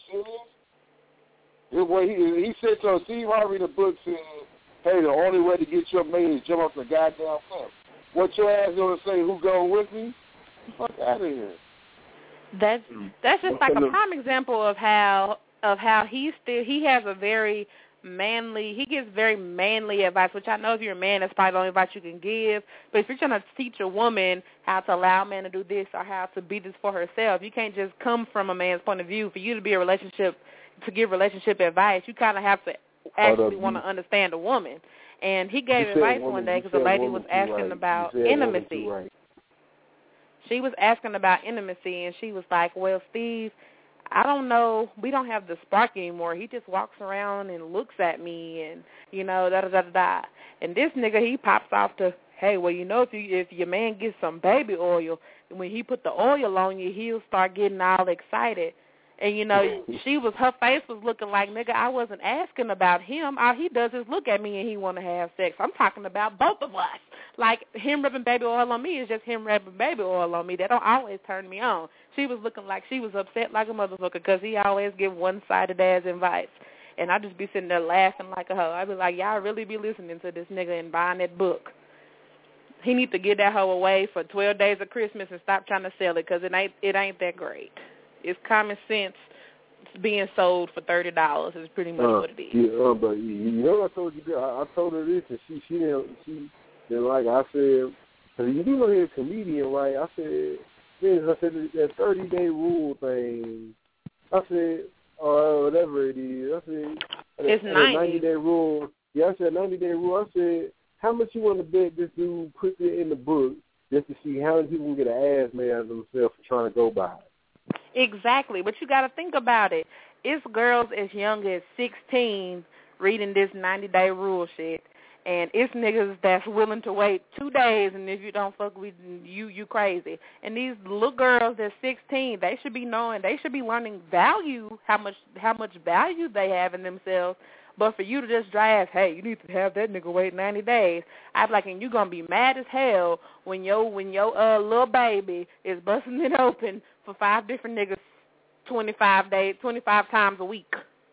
serious? He said so. Steve Harvey in the book said, hey, the only way to get your mate is jump off the goddamn fence. What your ass gonna say, who going with me? Get the fuck out of here. That's just like a prime example of how he has a very manly, he gives very manly advice, which I know if you're a man, that's probably the only advice you can give. But if you're trying to teach a woman how to allow a man to do this or how to be this for herself, you can't just come from a man's point of view. For you to be to give relationship advice, you kind of have to actually want to understand a woman. And he gave advice one day because the lady was asking about intimacy. She was asking about intimacy, and she was like, well, Steve, I don't know. We don't have the spark anymore. He just walks around and looks at me and, da-da-da-da-da. And this nigga, he pops off to, hey, well, if your man gets some baby oil, when he put the oil on you, he'll start getting all excited. And, her face was looking like, nigga, I wasn't asking about him. All he does is look at me and he want to have sex. I'm talking about both of us. Like, him rubbing baby oil on me is just him rubbing baby oil on me. That don't always turn me on. She was looking like she was upset like a motherfucker because he always give one-sided ass advice. And I just be sitting there laughing like a hoe. I be like, y'all really be listening to this nigga and buying that book. He need to get that hoe away for 12 days of Christmas and stop trying to sell it because it ain't that great. It's common sense being sold for $30 is pretty much what it is. Yeah, but I told you, I told her this, and she didn't like. I said, because you do know he's a comedian, right? I said that 30-day rule thing. I said, whatever it is. I said it's 90-day rule. Yeah, I said 90-day rule. I said, how much you want to bet this dude puts it in the book just to see how many people can get an ass made out of themselves for trying to go by it? Exactly, but you got to think about it. It's girls as young as 16 reading this 90-day rule shit, and it's niggas that's willing to wait 2 days, and if you don't fuck with you crazy. And these little girls that's 16, they should be learning value, how much value they have in themselves. But for you to just drive, hey, you need to have that nigga wait 90 days. I'd be like, and you gonna be mad as hell when your little baby is busting it open for 5 different niggas 25 times a week.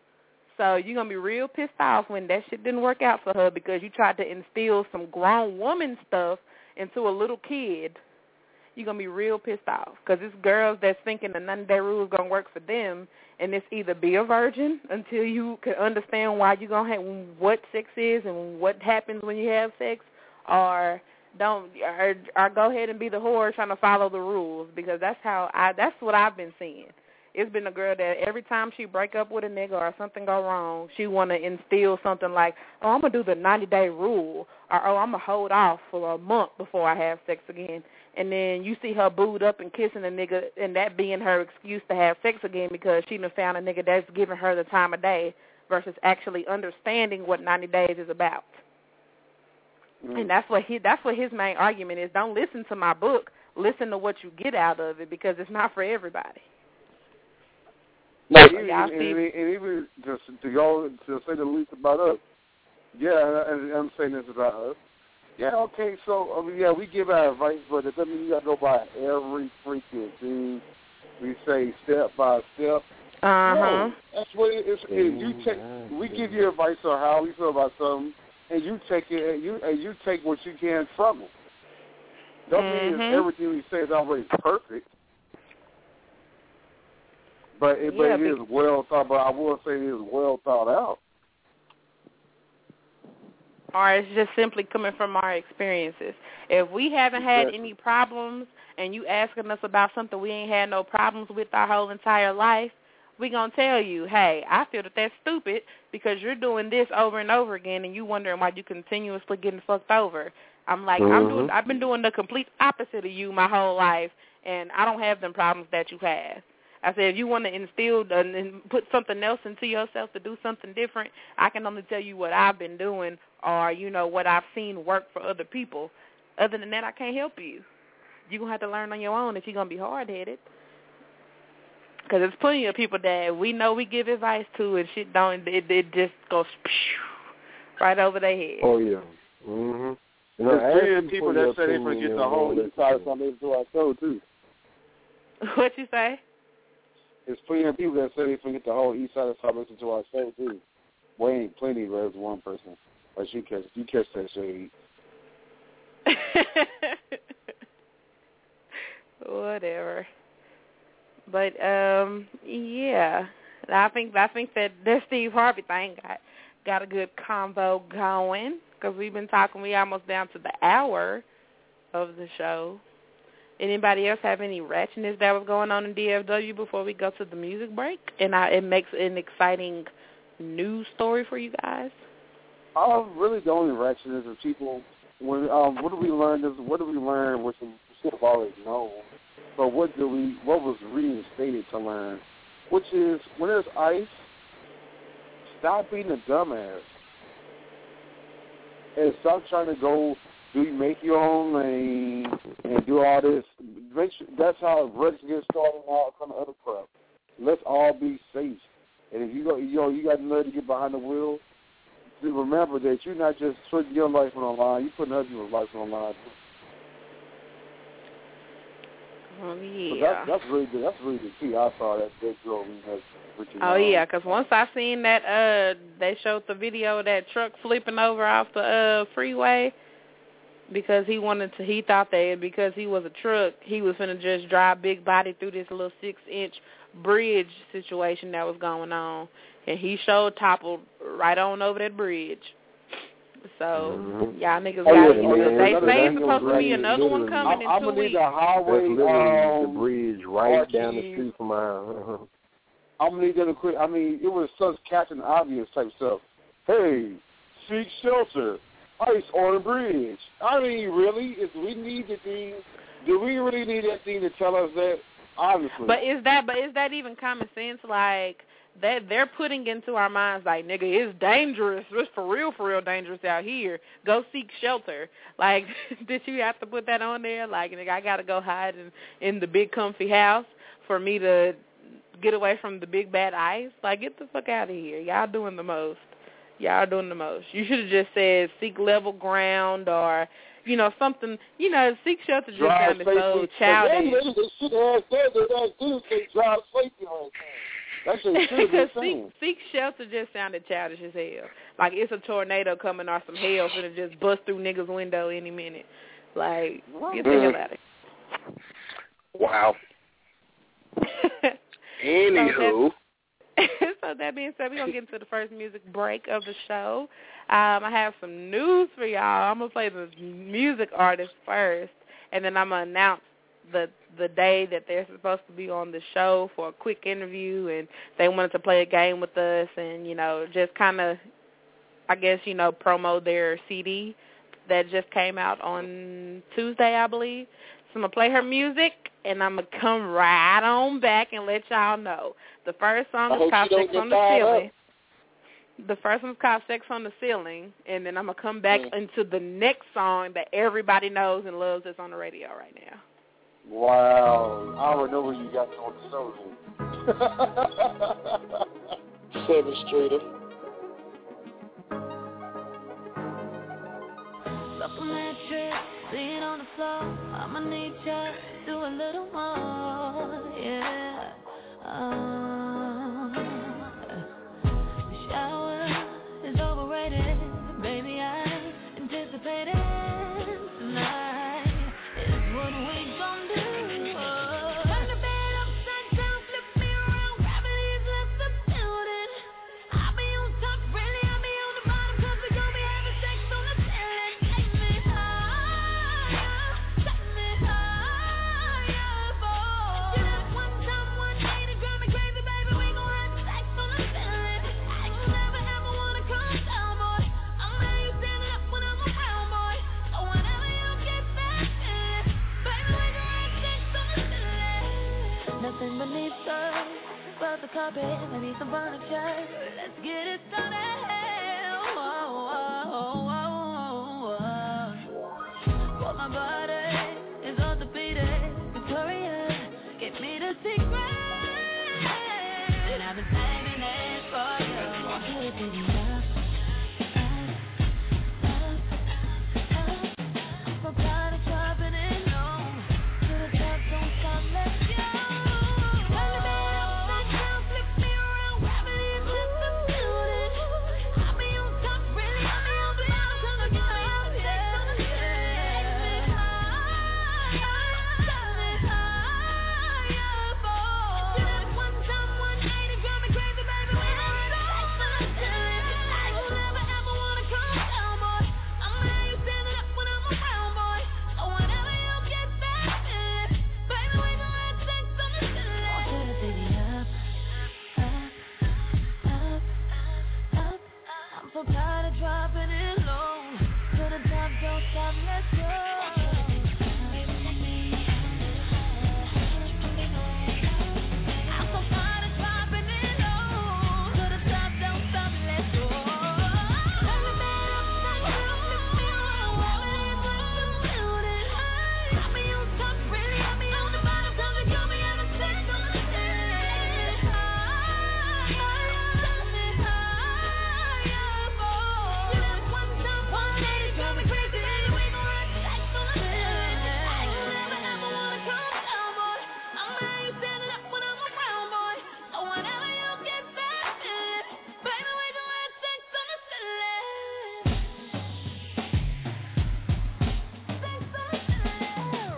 So you're going to be real pissed off when that shit didn't work out for her because you tried to instill some grown woman stuff into a little kid. You're going to be real pissed off because it's girls that's thinking the 90-day rule is going to work for them, and it's either be a virgin until you can understand why you're going to have what sex is and what happens when you have sex, or go ahead and be the whore trying to follow the rules, because that's what I've been seeing. It's been a girl that every time she break up with a nigga or something go wrong, she want to instill something like, oh, I'm going to do the 90-day rule, or, oh, I'm going to hold off for a month before I have sex again. And then you see her booed up and kissing a nigga, and that being her excuse to have sex again because she done found a nigga that's giving her the time of day versus actually understanding what 90 days is about. And that's what his main argument is. Don't listen to my book. Listen to what you get out of it because it's not for everybody. Like, Y'all see. and even just to go to say the least about us. Yeah, and I'm saying this about us. Yeah, okay, so, I mean, yeah, we give our advice, but it doesn't mean you got to go by every freaking thing. We say step by step. No, that's what it is. We give you advice on how we feel about something, and you take it, and you take what you can from it. Don't mean everything we say is always perfect, but it is well thought. But I will say it is well thought out. Or it's just simply coming from our experiences. If we haven't had any problems and you asking us about something we ain't had no problems with our whole entire life, we going to tell you, hey, I feel that that's stupid because you're doing this over and over again and you wondering why you continuously getting fucked over. I'm like, I've been doing the complete opposite of you my whole life, and I don't have them problems that you have. I said, if you want to instill and put something else into yourself to do something different, I can only tell you what I've been doing or, what I've seen work for other people. Other than that, I can't help you. You're going to have to learn on your own if you're going to be hard-headed. Because there's plenty of people that we know we give advice to and shit it just goes right over their head. Oh, yeah. Mm-hmm. There's plenty of people that say they forget the whole inside of something to our show, too. What you say? There's plenty of people that say they forget the whole east side of South listen to our show, too. Well, ain't plenty, but there's one person. But you catch that shade. Whatever. But, yeah. I think that this Steve Harvey thing got a good convo going because we've been talking. We almost down to the hour of the show. Anybody else have any ratchetness that was going on in DFW before we go to the music break? And it makes an exciting news story for you guys. Really, the only ratchetness is people. What do we learn? Which we should have already known. But what was reinstated to learn, which is when there's ice, stop being a dumbass and stop trying to go. Do you make your own lane and do all this? That's how wrecks get started and all kind of other crap. Let's all be safe. And if you got nerve to get behind the wheel, remember that you're not just putting your life on the line. You're putting other people's life on the line. Oh, yeah. So that's really the key. I saw that girl. Yeah, because once I seen that, they showed the video of that truck flipping over off the freeway because he thought that because he was a truck, he was finna just drive big body through this little 6-inch bridge situation that was going on, and he toppled right on over that bridge. So, y'all niggas got it. They say it's supposed to be another one coming in 2 weeks. The bridge right down the street from my house. I'm going to need them to quit. I mean, it was such Captain Obvious type stuff. Hey, seek shelter. Ice on the bridge. I mean, really? Do we really need that thing to tell us that? Obviously. But is that even common sense? Like, that they're putting into our minds like, nigga, it's dangerous. It's for real dangerous out here. Go seek shelter. Like, did you have to put that on there? Like, nigga, I got to go hide in the big comfy house for me to get away from the big bad ice? Like, get the fuck out of here. Y'all doing the most. You should have just said seek level ground or, something. Seek shelter just sounded so childish. Seek shelter just sounded childish as hell. Like it's a tornado coming or some hell finna just bust through niggas' window any minute. Like, get the hell out of here. Wow. Anywho. So that being said, we're going to get into the first music break of the show. I have some news for y'all. I'm going to play the music artist first, and then I'm going to announce the day that they're supposed to be on the show for a quick interview, and they wanted to play a game with us and, just kind of, I guess, promo their CD that just came out on Tuesday, I believe. So I'm going to play her music, and I'm going to come right on back and let y'all know. The first song is called Sex on the Ceiling. The first one's called Sex on the Ceiling, and then I'm going to come back into the next song that everybody knows and loves that's on the radio right now. Wow. I already know where you got on the show. 7th Streeter. Supplementary, sitting on the floor. I'ma need you to do a little more, yeah. The shower is overrated, baby. I anticipated tonight is what we gon' do. Turn the bed upside down, flip me around, gravity left the building. I'll be on top, really, I'll be on the bottom, 'cause we gon' be having sex on the ceiling. Take me higher, boy. Do that one time, 180, drive me crazy, baby. We gon' have sex on the ceiling. I ain't never ever wanna come down, boy. I'm how you stand it up when I'm around, boy. So whenever you get that feeling, baby, we gon' have sex on the ceiling. Nothing beneath us but the carpet, maybe some furniture. Let's get it started. For my body is orthopedic, Victoria, give me the secret. And I've been saving it for you. Hit it, baby, I'm so tired of dropping it low. To the top, don't stop, let's go. Turn the bed upside down, flip me around, gravity is just the building. I'll be on top, really, I'll be on the bottom, 'cause I got out there. I'm so tired of dropping it low. To the top, don't stop, let's go. I'm so tired of dropping it low. To the top, don't stop, let's go. Turn the bed upside down, flip me around, gravity is left the building. I'll be on top, really, I'll be on the bottom, 'cause we gon' be having sex on the ceiling. Do that one time, 180, drive me crazy, baby, we gon' have sex on the ceiling. I ain't never ever wanna come down, boy. I'm how you stand it up when I'm around, boy. So whenever you get that feeling, baby, we gon' have sex on the ceiling. Sex on the ceiling.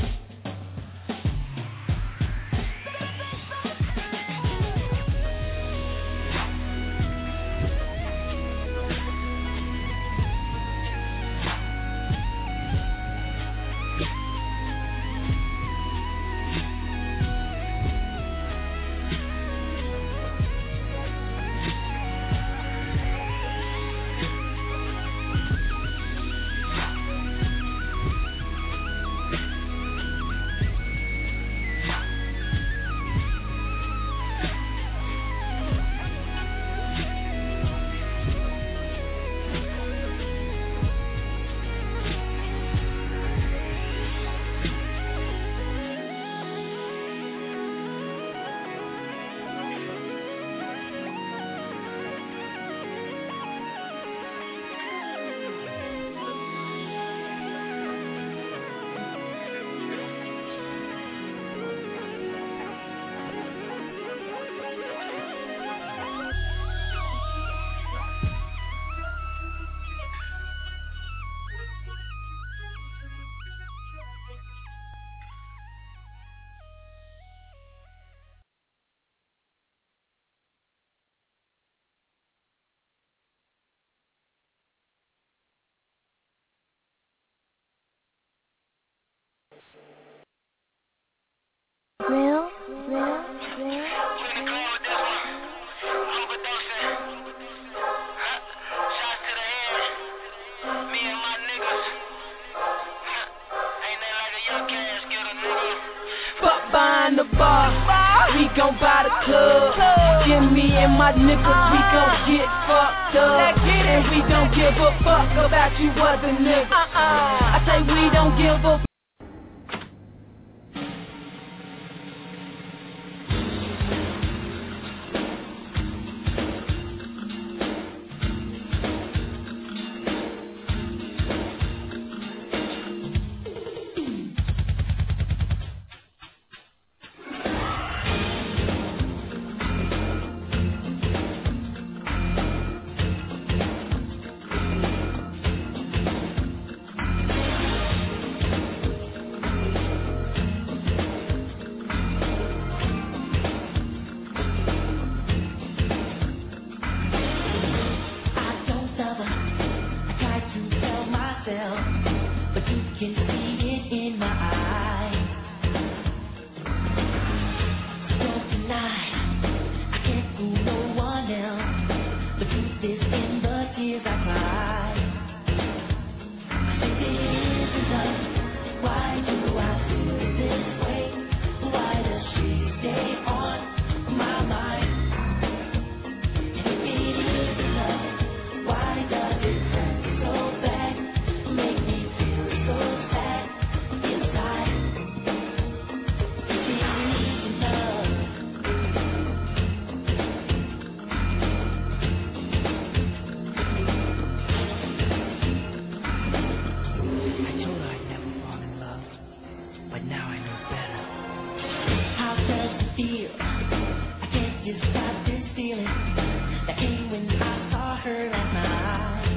Real. Fuck behind the bar, we gon' buy the club. Give me and my niggas, we gon' get fucked up. And we don't give a fuck about you other niggas. I say we don't give a feel. I can't describe this feeling that came when I saw her last night.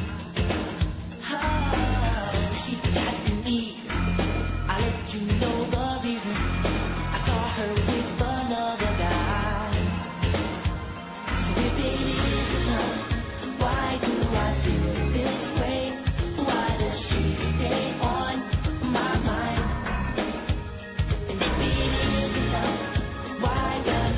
Oh, she got to me. I let you know the reason. I saw her with another guy. So if it is love, why do I feel this way? Why does she stay on my mind? And if it is love, why does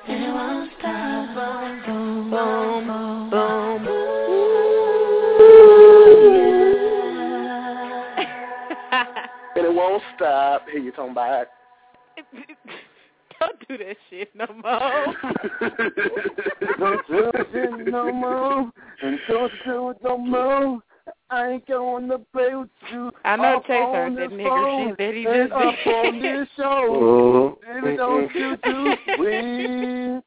and it won't stop. Boom, Boom, boom, boom. And it won't stop. Here you talking about. Don't do that shit no more. Don't do it no more. And don't do it no more. I ain't going to play with you. I know Chase heard that nigga shit that he just did. Up on this show. Baby, don't you do sweet.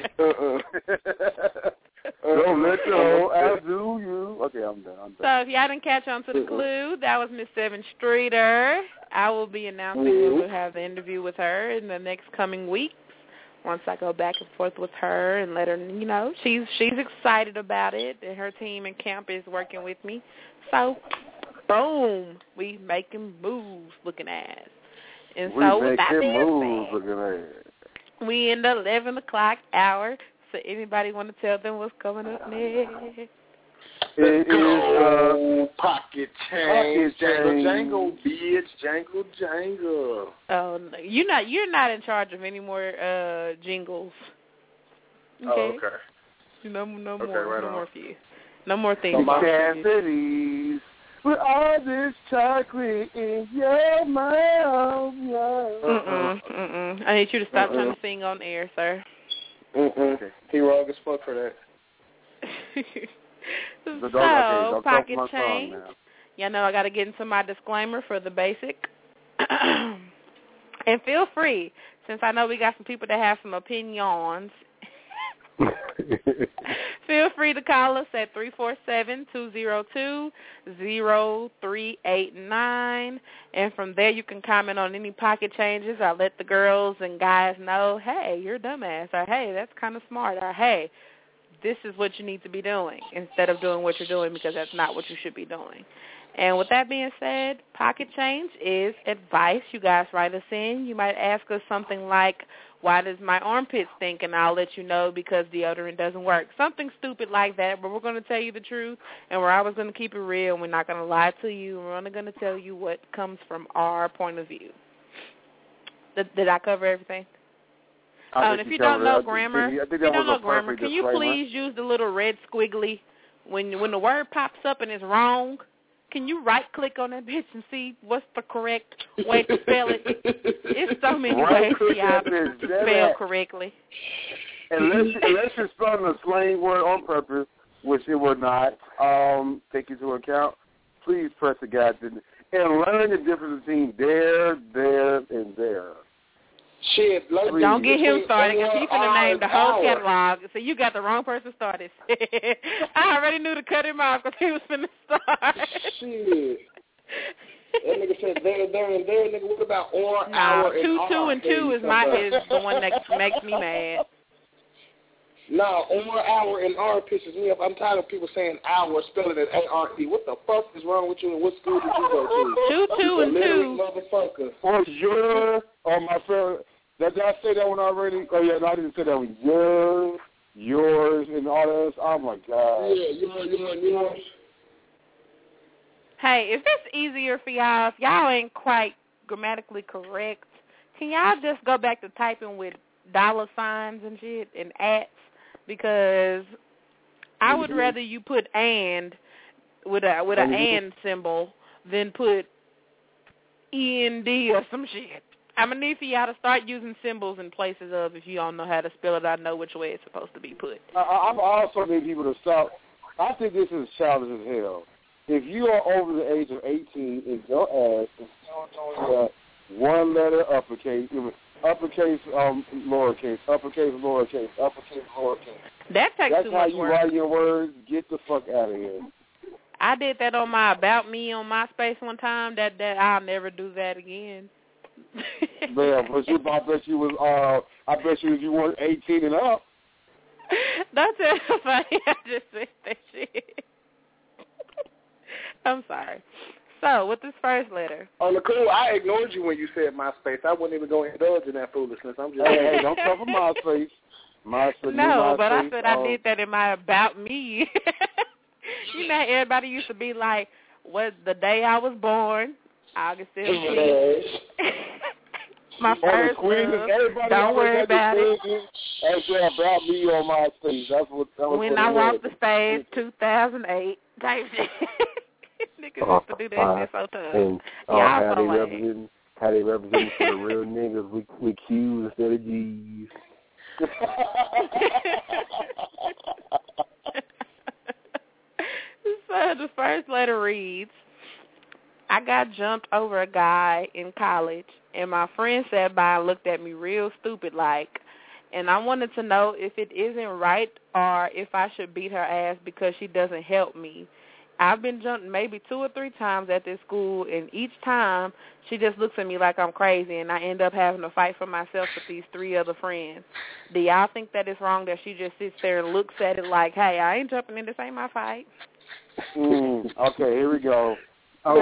Don't let go, I do you. Okay, I'm done. So if y'all didn't catch on to the clue, that was Miss Seven Streeter. I will be announcing when we'll have the interview with her in the next coming weeks. Once I go back and forth with her and let her, you know, she's excited about it, and her team in camp is working with me. So, boom, we making moves looking ass. And so with that being said, we in the 11 o'clock hour. So anybody want to tell them what's coming up next? It is pocket change, jangle, bitch, jangle. Oh, no, you're not in charge of any more jingles. Okay. Oh, okay. No Okay, more, right no on. more for you. No more things. Cities with all this chocolate in your mouth. I need you to stop trying to sing on air, sir. Okay. He wrong as fuck for that. So, pocket change. Y'all know I got to get into my disclaimer for the basic. And feel free, since I know we got some people that have some opinions, feel free to call us at 347-202-0389. And from there, you can comment on any pocket changes. I'll let the girls and guys know, hey, you're a dumbass, or hey, that's kind of smart, or hey, this is what you need to be doing instead of doing what you're doing because that's not what you should be doing. And with that being said, pocket change is advice. You guys write us in. You might ask us something like, why does my armpit stink? And I'll let you know because deodorant doesn't work. Something stupid like that, but we're going to tell you the truth, and we're always going to keep it real. We're not going to lie to you. We're only going to tell you what comes from our point of view. Did I cover everything? And if you don't know grammar, can you please use the little red squiggly when the word pops up and it's wrong? Can you right-click on that bitch and see what's the correct way to spell it? It's so many ways to spell correctly. Unless you're spelling a slang word on purpose, which it would not take into account, please press the goddamn and learn the difference between there, and there. Shit, don't get him started because he's going to name the whole catalog. So you got the wrong person started. I already knew to cut him off because he was finna start. Shit. That nigga said there, and there, nigga. What about or, hour, and R? 2 and 2 is the one that makes me mad. No, or, hour, and R pisses me off. I'm tired of people saying hour, spelling it A-R-E. What the fuck is wrong with you and what school did you go to? 2 and 2. Motherfucker. Or your, or my friend. Did I say that one already? Oh, yeah, no, I didn't say that one. Yours, and all that. Oh, my God. Yeah, yours. Hey, if it's easier for y'all, if y'all ain't quite grammatically correct, can y'all just go back to typing with dollar signs and shit and ats? Because I would rather you put and with an and symbol than put END or some shit. I'm going to need for y'all to start using symbols in places of, if you don't know how to spell it, I know which way it's supposed to be put. I also need people to stop. I think this is childish as hell. If you are over the age of 18 and your ass is still doing one letter uppercase, uppercase, lowercase, uppercase, lowercase, uppercase, lowercase. That takes That's too how much you work. write your words. Get the fuck out of here. I did that on my About Me on MySpace one time. That I'll never do that again. Yeah, but I bet you weren't 18 and up. That's it. Funny. I just said that shit. I'm sorry. So, with this first letter. On the cool, I ignored you when you said MySpace. I wouldn't even go indulge in that foolishness. I'm just hey, don't cover MySpace. No, but I said I did that in my About Me. You know, everybody used to be like, what, the day I was born, August 17th. My first love. Don't worry about it. That's about me on my stage. That was when I walked the stage, 2008 type shit. Niggas used to do that shit so tough. And how they represent for the real niggas with Q's instead of G's. So the first letter reads, I got jumped over a guy in college, and my friend sat by and looked at me real stupid like, and I wanted to know if it isn't right or if I should beat her ass because she doesn't help me. I've been jumped maybe 2 or 3 times at this school, and each time she just looks at me like I'm crazy, and I end up having to fight for myself with these 3 other friends. Do y'all think that it's wrong that she just sits there and looks at it like, hey, I ain't jumping in, this ain't my fight? Okay, here we go. I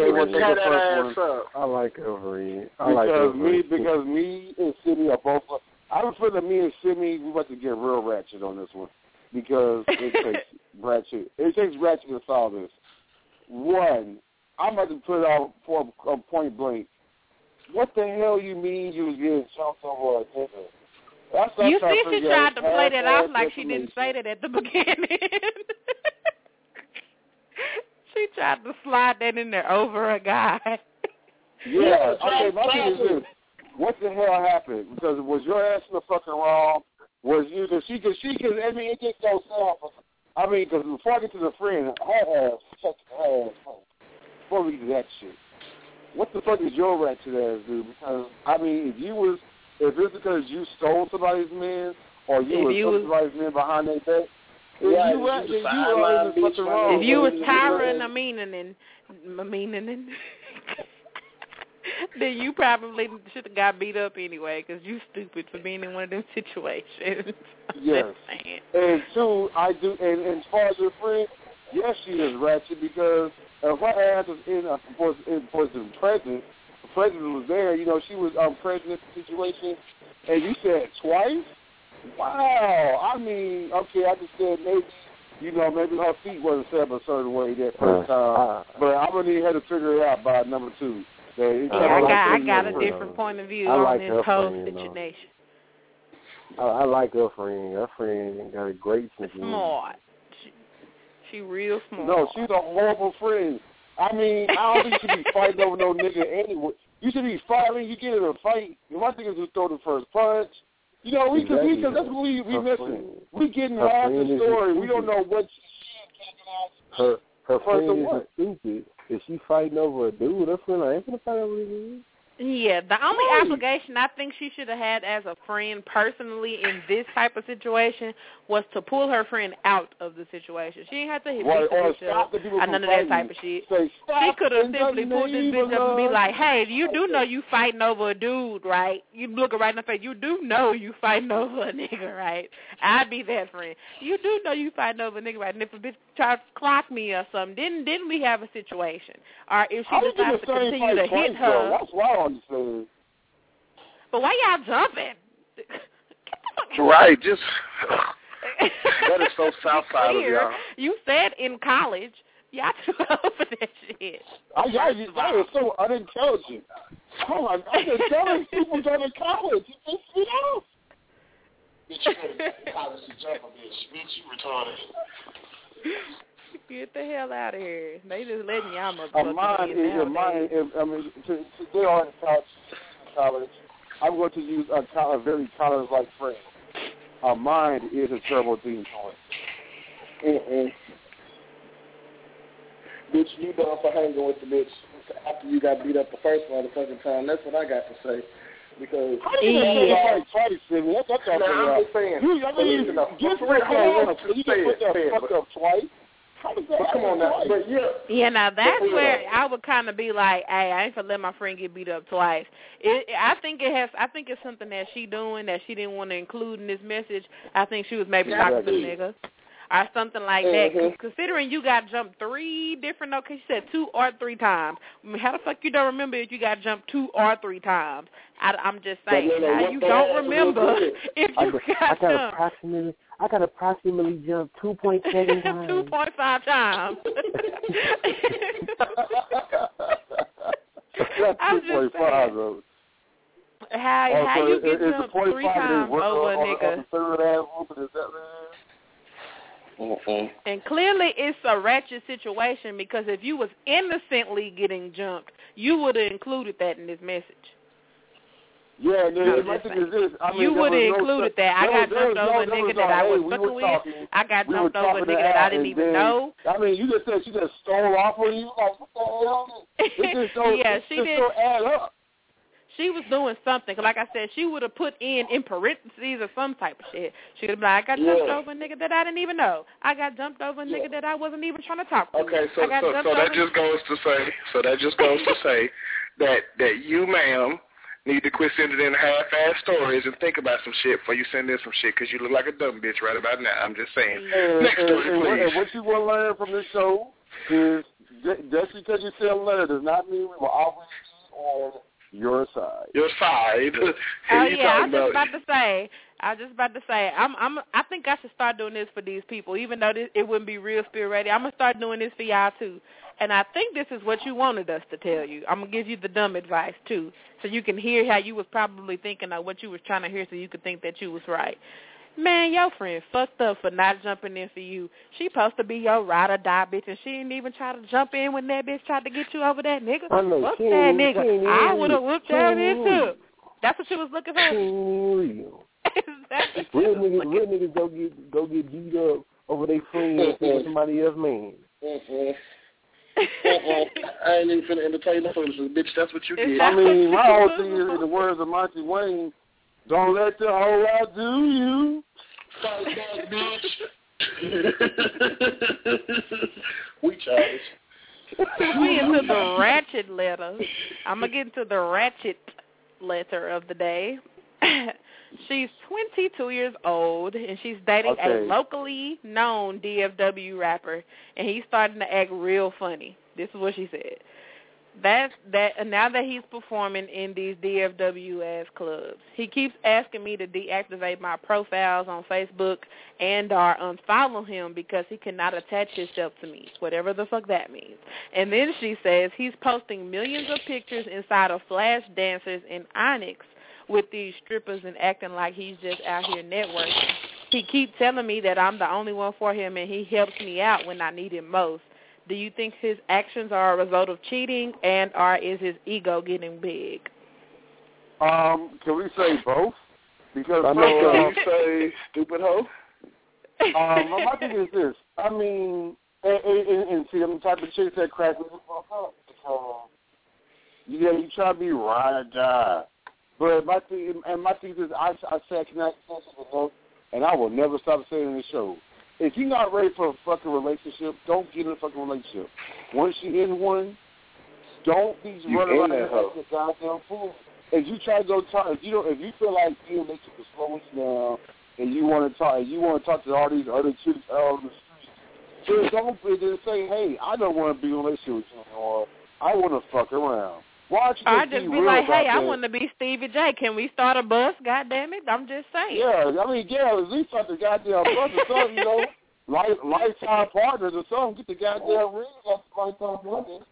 like Overeem. Because me and Sydney are both. I would feel that me and Sydney, we about to get real ratchet on this one because it takes ratchet. It takes ratchet to solve this. One, I'm about to put out for a point blank. What the hell you mean you was getting jumped over a nigga? You see, she tried to play that off like she didn't say that at the beginning. She tried to slide that in there over a guy. Yeah, okay, my thing is this. What the hell happened? Because was your ass in the fucking wrong? Was you, because I mean, it just goes south. I mean, because before I get to the friend, her ass, before we do that shit, what the fuck is your ratchet ass, dude? Because, I mean, if it's because you stole somebody's man, or you was somebody's man behind their back, if you was Tyra and meaning, then you probably should have got beat up anyway because you stupid for being in one of them situations. Yes. And 2, I do. And as far as your friend, yes, she is ratchet because if her ass was present, the president was there. You know, she was present in the situation, and you said twice. Wow. I mean, okay, I just said maybe her feet wasn't set up a certain way that first time. But I'm going to need her to figure it out by number 2. I got a different point of view on this whole situation. I like her friend. Her friend got a great sense of humor. Smart. She real smart. No, she's a horrible friend. I mean, I don't think you should be fighting over no nigga anyway. You should be fighting. You get in a fight. My thing is who throw the first punch. You know, because that's what we missing. We getting half the story. We don't know what her friend is stupid. Is she fighting over a dude? Her friend ain't gonna fight over a dude. Yeah, the only obligation I think she should have had as a friend personally in this type of situation was to pull her friend out of the situation. She didn't have to hit bitch up or none of that type of shit. She could have simply pulled this bitch up and be like, hey, you do know you fighting over a dude, right? You look her right in the face. You do know you fighting over a nigga, right? I'd be that friend. You do know you fighting over a nigga, right? And if a bitch tries to clock me or something, then we have a situation. Or if she decides to continue to hit her. That's why I understand. But why y'all jumping? Right, just that is so south side of y'all. You said in college, y'all too old for that shit. That is so unintelligent. Come on, I'm just telling people go to college. You just get off. Bitch, you go to college to jump a bitch. Bitch, you retarded. Get the hell out of here. They just letting y'all motherfuckers they are in college. I'm going to use a very college-like phrase. A mind is a terrible thing for it. Bitch, you done for hanging with the bitch after you got beat up the first motherfucking time. That's what I got to say. Because how do you fight twice, Sidney? That's what I'm just saying. You can put that fuck up twice. Come on now. But now that's where I would kind of be like, hey, I ain't gonna let my friend get beat up twice. I think it's something that she doing that she didn't want to include in this message. I think she was maybe talking to niggas or something like that. Considering you got jumped 3 different, okay, she said 2 or 3 times. I mean, how the fuck you don't remember if you got jumped 2 or 3 times? I'm just saying. Now you don't remember if you got jumped. I got approximately jumped 2.7 times. 2.5 times. I'm just saying. How so you get is jumped the 45 3 times over a nigga? On the third ass whooping, is that And clearly it's a ratchet situation because if you was innocently getting jumped, you would have included that in this message. Yeah, my thing is this. I mean, you would have included that. I got jumped over a nigga that I was fucking with. I got jumped over a nigga that I didn't even know. I mean, you just said she just stole off on you. Like, what the hell? It just she did. Don't add up. She was doing something. Like I said, she would have put in parentheses or some type of shit. She would have been like, I got jumped over a nigga that I didn't even know. I got jumped over a nigga that I wasn't even trying to talk to. Okay, so that just goes to say that you, ma'am, need to quit sending in half-ass stories and think about some shit before you send in some shit, because you look like a dumb bitch right about now. I'm just saying. Next story, please. And what you want to learn from this show is just because you send a letter does not mean we will always be on your side. Your side. Oh yeah, I was just about to say. I think I should start doing this for these people, even though it wouldn't be Real Spirit Radio. I'm gonna start doing this for y'all too. And I think this is what you wanted us to tell you. I'm gonna give you the dumb advice too, so you can hear how you was probably thinking of what you was trying to hear, so you could think that you was right. Man, your friend fucked up for not jumping in for you. She supposed to be your ride or die bitch, and she didn't even try to jump in when that bitch tried to get you over that nigga. Fuck that nigga. I would have whooped that bitch too. That's what she was looking for. Real niggas go get beat up over their friends with somebody else, man. I ain't even finna entertain the foolishness, bitch. That's what you get. I mean, my whole thing is, in the words of Monty Wayne, don't let the whole lot do you. Fuck that, bitch. We childish. We into the ratchet letter. I'm going to get into the ratchet letter of the day. She's 22 years old, and she's dating a locally known DFW rapper, and he's starting to act real funny. This is what she said. Now that he's performing in these DFW-ass clubs, he keeps asking me to deactivate my profiles on Facebook and or unfollow him because he cannot attach himself to me, whatever the fuck that means. And then she says he's posting millions of pictures inside of flash dancers in Onyx with these strippers and acting like he's just out here networking. He keeps telling me that I'm the only one for him and he helps me out when I need him most. Do you think his actions are a result of cheating and or is his ego getting big? Can we say both? Because I know say stupid hoe. My thing is this. I mean, and see, I'm the type of chick that cracks me the fuck up. You try to be ride or die. But my thing is, I say I cannot sense, and I will never stop saying in the show. If you're not ready for a fucking relationship, don't get in a fucking relationship. Once you're in one, don't be running around like a goddamn fool. If you try to go talk, if you feel like the relationship is slowing down, and you want to talk to all these other chicks out on the street, just say, hey, I don't want to be in a relationship with you anymore. I want to fuck around. I just be like, hey, I want to be Stevie J. Can we start a bus? God damn it. I'm just saying. Yeah, I mean, at least start the goddamn bus or something, you know. Lifetime partners or something. Get the goddamn ring off the lifetime partners.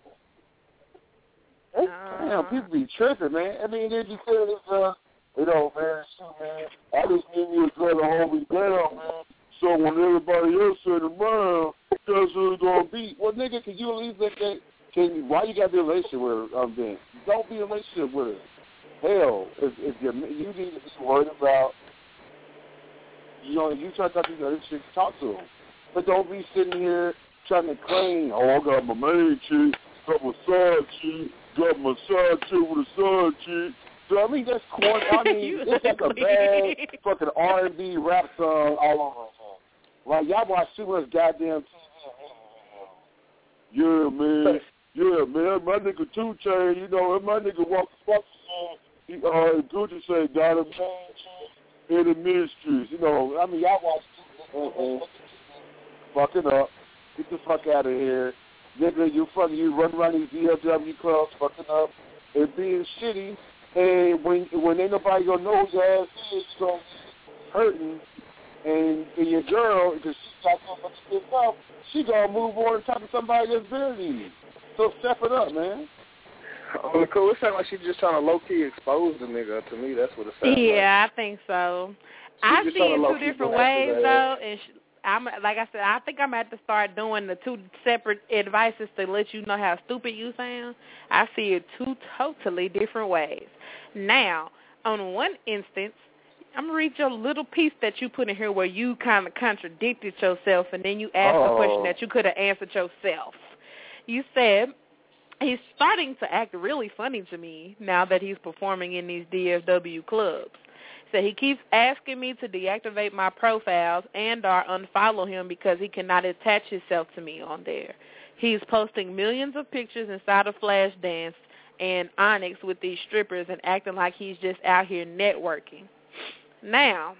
Damn, people be tripping, man. I mean, they just say this, man, shit, man. I just need you to try to hold me down, man. So when everybody else said around, that's who it's going to be. Well, nigga, can you at least let that... Why you got to be in a relationship with her, then? Don't be in a relationship with her. Hell, if you need to be worried about, if you try to talk to these other chicks, talk to them. But don't be sitting here trying to claim, I got my main chick, got my side chick, got my side chick with a side chick. So, I mean, that's corny. I mean, it's like a bad fucking R&B rap song all over again. Like, y'all watch too much goddamn TV. Yeah, man. Yeah, man, my nigga 2 Chainz, my nigga walk the Gucci say, got a man in the ministries. I mean, y'all watch fucking up. Get the fuck out of here. Nigga, you run around these DFW clubs fucking up and being shitty. And when ain't nobody gonna know who your ass is, so hurting. And your girl, because she's got so much shit up, she gonna move on and talk to somebody that's better than you. So step it up, man. Oh, cool. It sounds like she's just trying to low-key expose the nigga. To me, that's what it sounds like. Yeah, I think so. I see it two different ways, though, and like I said, I think I'm going to have to start doing the two separate advices to let you know how stupid you sound. I see it two totally different ways. Now, on one instance, I'm going to read your little piece that you put in here where you kind of contradicted yourself, and then you asked a question that you could have answered yourself. You said, he's starting to act really funny to me now that he's performing in these DFW clubs. So he keeps asking me to deactivate my profiles and or unfollow him because he cannot attach himself to me on there. He's posting millions of pictures inside of Flashdance and Onyx with these strippers and acting like he's just out here networking. Now,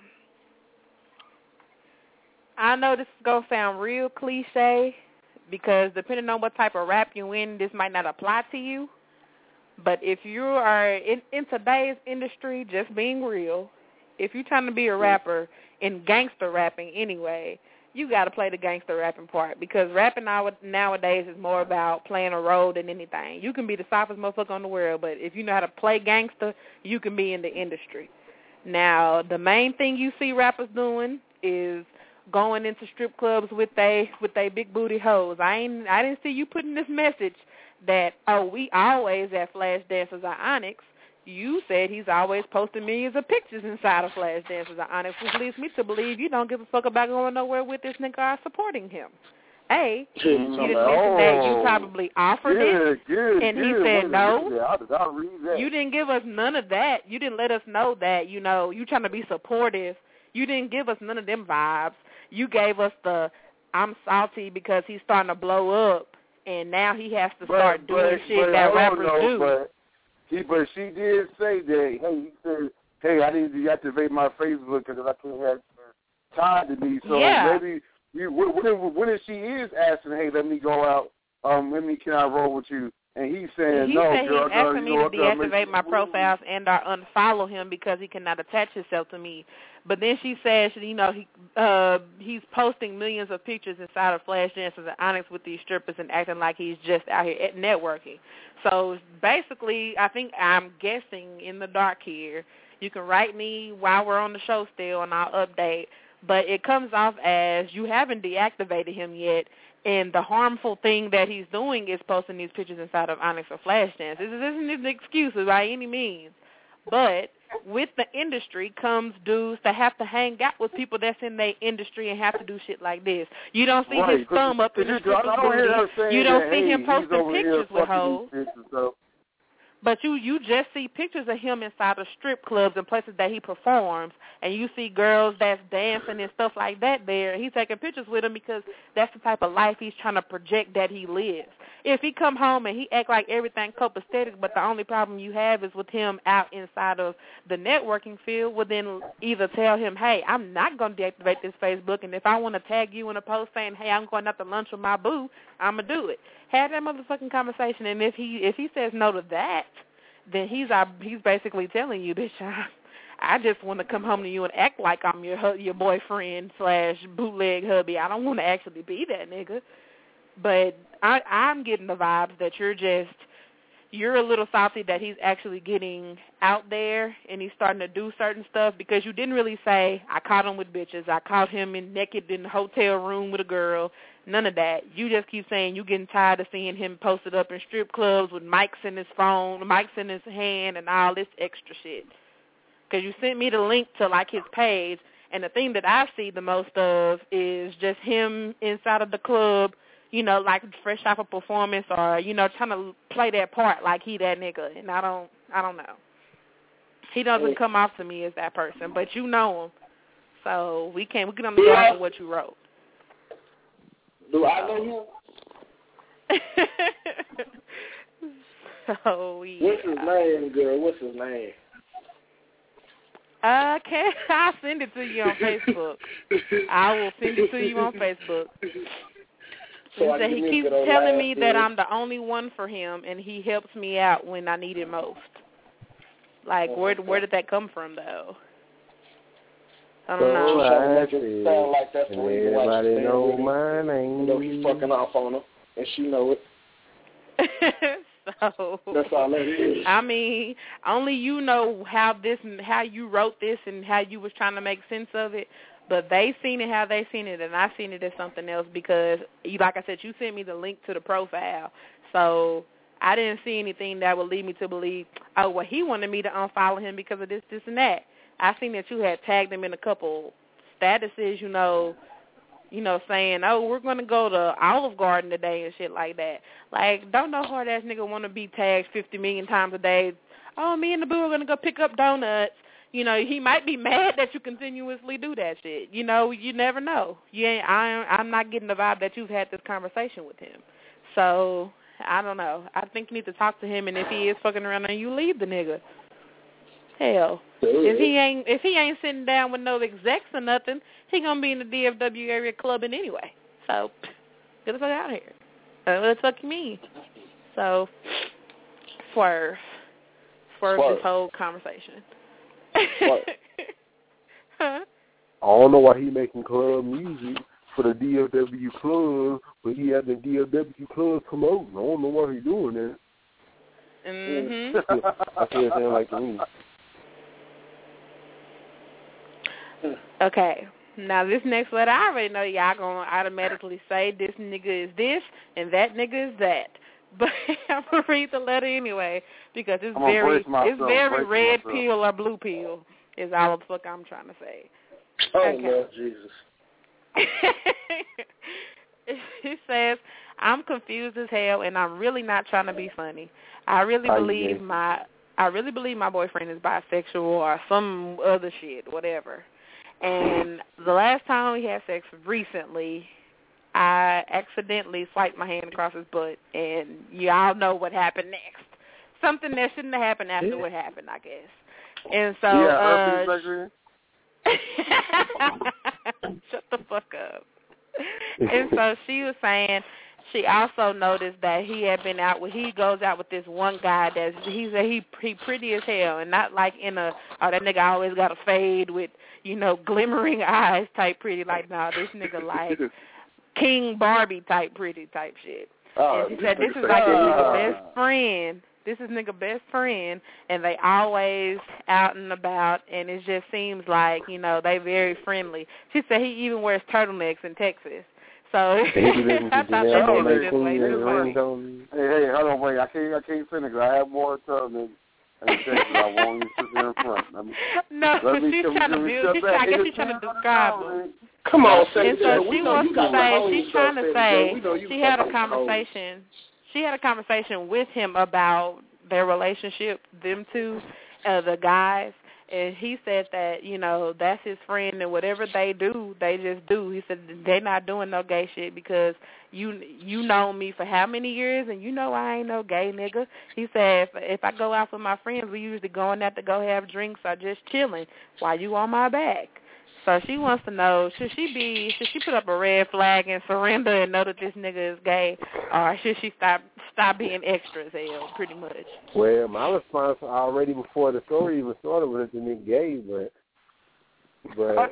I know this is going to sound real cliche because depending on what type of rap you're in, this might not apply to you. But if you are in today's industry, just being real, if you're trying to be a rapper in gangster rapping anyway, you got to play the gangster rapping part because rapping nowadays is more about playing a role than anything. You can be the softest motherfucker in the world, but if you know how to play gangster, you can be in the industry. Now, the main thing you see rappers doing is going into strip clubs with they big booty hoes. I didn't see you putting this message that, we always at Flash Dancers or Onyx. You said he's always posting millions of pictures inside of Flash Dancers or Onyx, which leads me to believe you don't give a fuck about going nowhere with this nigga or supporting him. You didn't mention that you probably offered it, and he said no. I'll read that. You didn't give us none of that. You didn't let us know that, you trying to be supportive. You didn't give us none of them vibes. You gave us the, I'm salty because he's starting to blow up, and now he has to start doing shit that rappers do. But she did say that, hey, I need to deactivate my Facebook because I can't have time to me. So maybe when she is asking, hey, let me go out, can I roll with you? And he's saying, no, girl, he's asking me to deactivate my profiles and or unfollow him because he cannot attach himself to me. But then she says, he's posting millions of pictures inside of Flash Dancers and Onyx with these strippers and acting like he's just out here at networking. So basically, I'm guessing in the dark here. You can write me while we're on the show still, and I'll update. But it comes off as you haven't deactivated him yet, and the harmful thing that he's doing is posting these pictures inside of Onyx or Flashdance. This isn't an excuse by any means. But with the industry comes dudes that have to hang out with people that's in their industry and have to do shit like this. You don't see his thumb up in the stripper's booty. You don't see him posting pictures with hoes. But you just see pictures of him inside of strip clubs and places that he performs, and you see girls that's dancing and stuff like that there, and he's taking pictures with them because that's the type of life he's trying to project that he lives. If he come home and he act like everything copacetic, but the only problem you have is with him out inside of the networking field, well then either tell him, hey, I'm not going to deactivate this Facebook, and if I want to tag you in a post saying, hey, I'm going out to lunch with my boo, I'm going to do it. Have that motherfucking conversation, and if he says no to that, then he's basically telling you, bitch, I just want to come home to you and act like I'm your boyfriend / bootleg hubby. I don't want to actually be that nigga. But I'm getting the vibes that you're a little salty that he's actually getting out there and he's starting to do certain stuff because you didn't really say, I caught him with bitches. I caught him naked in the hotel room with a girl. None of that. You just keep saying you're getting tired of seeing him posted up in strip clubs with mics in his phone, mics in his hand, and all this extra shit. Because you sent me the link to, like, his page, and the thing that I see the most of is just him inside of the club, like fresh off a performance or, trying to play that part like he that nigga. And I don't know. He doesn't come off to me as that person, but you know him. So we can only go off of what you wrote. Do I know him? So, yeah. What's his name, girl? What's his name? I'll send it to you on Facebook. I will send it to you on Facebook. So he keeps telling me that I'm the only one for him, and he helps me out when I need it most. Like, where did that come from, though? I don't know. Sound like that's the reason why everybody know my name. He's fucking off on her, and she know it. So that's all that is. I mean, only you know how you wrote this and how you was trying to make sense of it. But they seen it how they seen it, and I seen it as something else because, like I said, you sent me the link to the profile. So I didn't see anything that would lead me to believe, oh, well, he wanted me to unfollow him because of this, and that. I seen that you had tagged him in a couple statuses, saying, oh, we're going to go to Olive Garden today and shit like that. Like, don't no hard-ass nigga want to be tagged 50 million times a day. Oh, me and the boo are going to go pick up donuts. He might be mad that you continuously do that shit. You never know. I'm not getting the vibe that you've had this conversation with him. So, I don't know. I think you need to talk to him, and if he is fucking around on you, leave the nigga. Hell. If he ain't sitting down with no execs or nothing, he gonna be in the DFW area clubbing anyway. So, get the fuck out of here. What the fuck you mean? So, swerve this whole conversation. Huh? I don't know why he making club music for the DFW club, but he had the DFW club promoting. I don't know why he doing that. Mm-hmm. That's what it sounds like to me. Okay. Now, this next letter, I already know y'all going to automatically say this nigga is this and that nigga is that. But I'm going to read the letter anyway because it's very red pill or blue pill is all the fuck I'm trying to say. Oh, okay. Lord Jesus. It says, I'm confused as hell and I'm really not trying to be funny. I really believe my boyfriend is bisexual or some other shit, whatever. And the last time we had sex recently, I accidentally swiped my hand across his butt, and y'all know what happened next. Something that shouldn't have happened after what happened, I guess. And so, shut the fuck up. And so she was saying she also noticed that he had been out with, he goes out with this one guy that he pretty as hell, and not like in a, oh, that nigga always got a fade with, glimmering eyes type pretty. Like, nah, this nigga like King Barbie type pretty type shit. And she said this is like his nigga best friend. This is nigga best friend, and they always out and about, and it just seems like, they very friendly. She said he even wears turtlenecks in Texas. So I thought that was just way too funny. Hey, hold on, wait. I can't finish. I have more turtlenecks in Texas. I want you to sit there in front. No, she's trying to build. I guess she's trying to describe them. Come on, say and so she wants to say, she's trying to say, she had a conversation. She had a conversation with him about their relationship, them two, the guys, and he said that, that's his friend, and whatever they do, they just do. He said they're not doing no gay shit because you know me for how many years, and I ain't no gay nigga. He said if I go out with my friends, we usually going out to go have drinks or just chilling while you on my back. So she wants to know, should she put up a red flag and surrender and know that this nigga is gay, or should she stop being extra as hell, pretty much? Well, my response already before the story even started was the nigga gay, but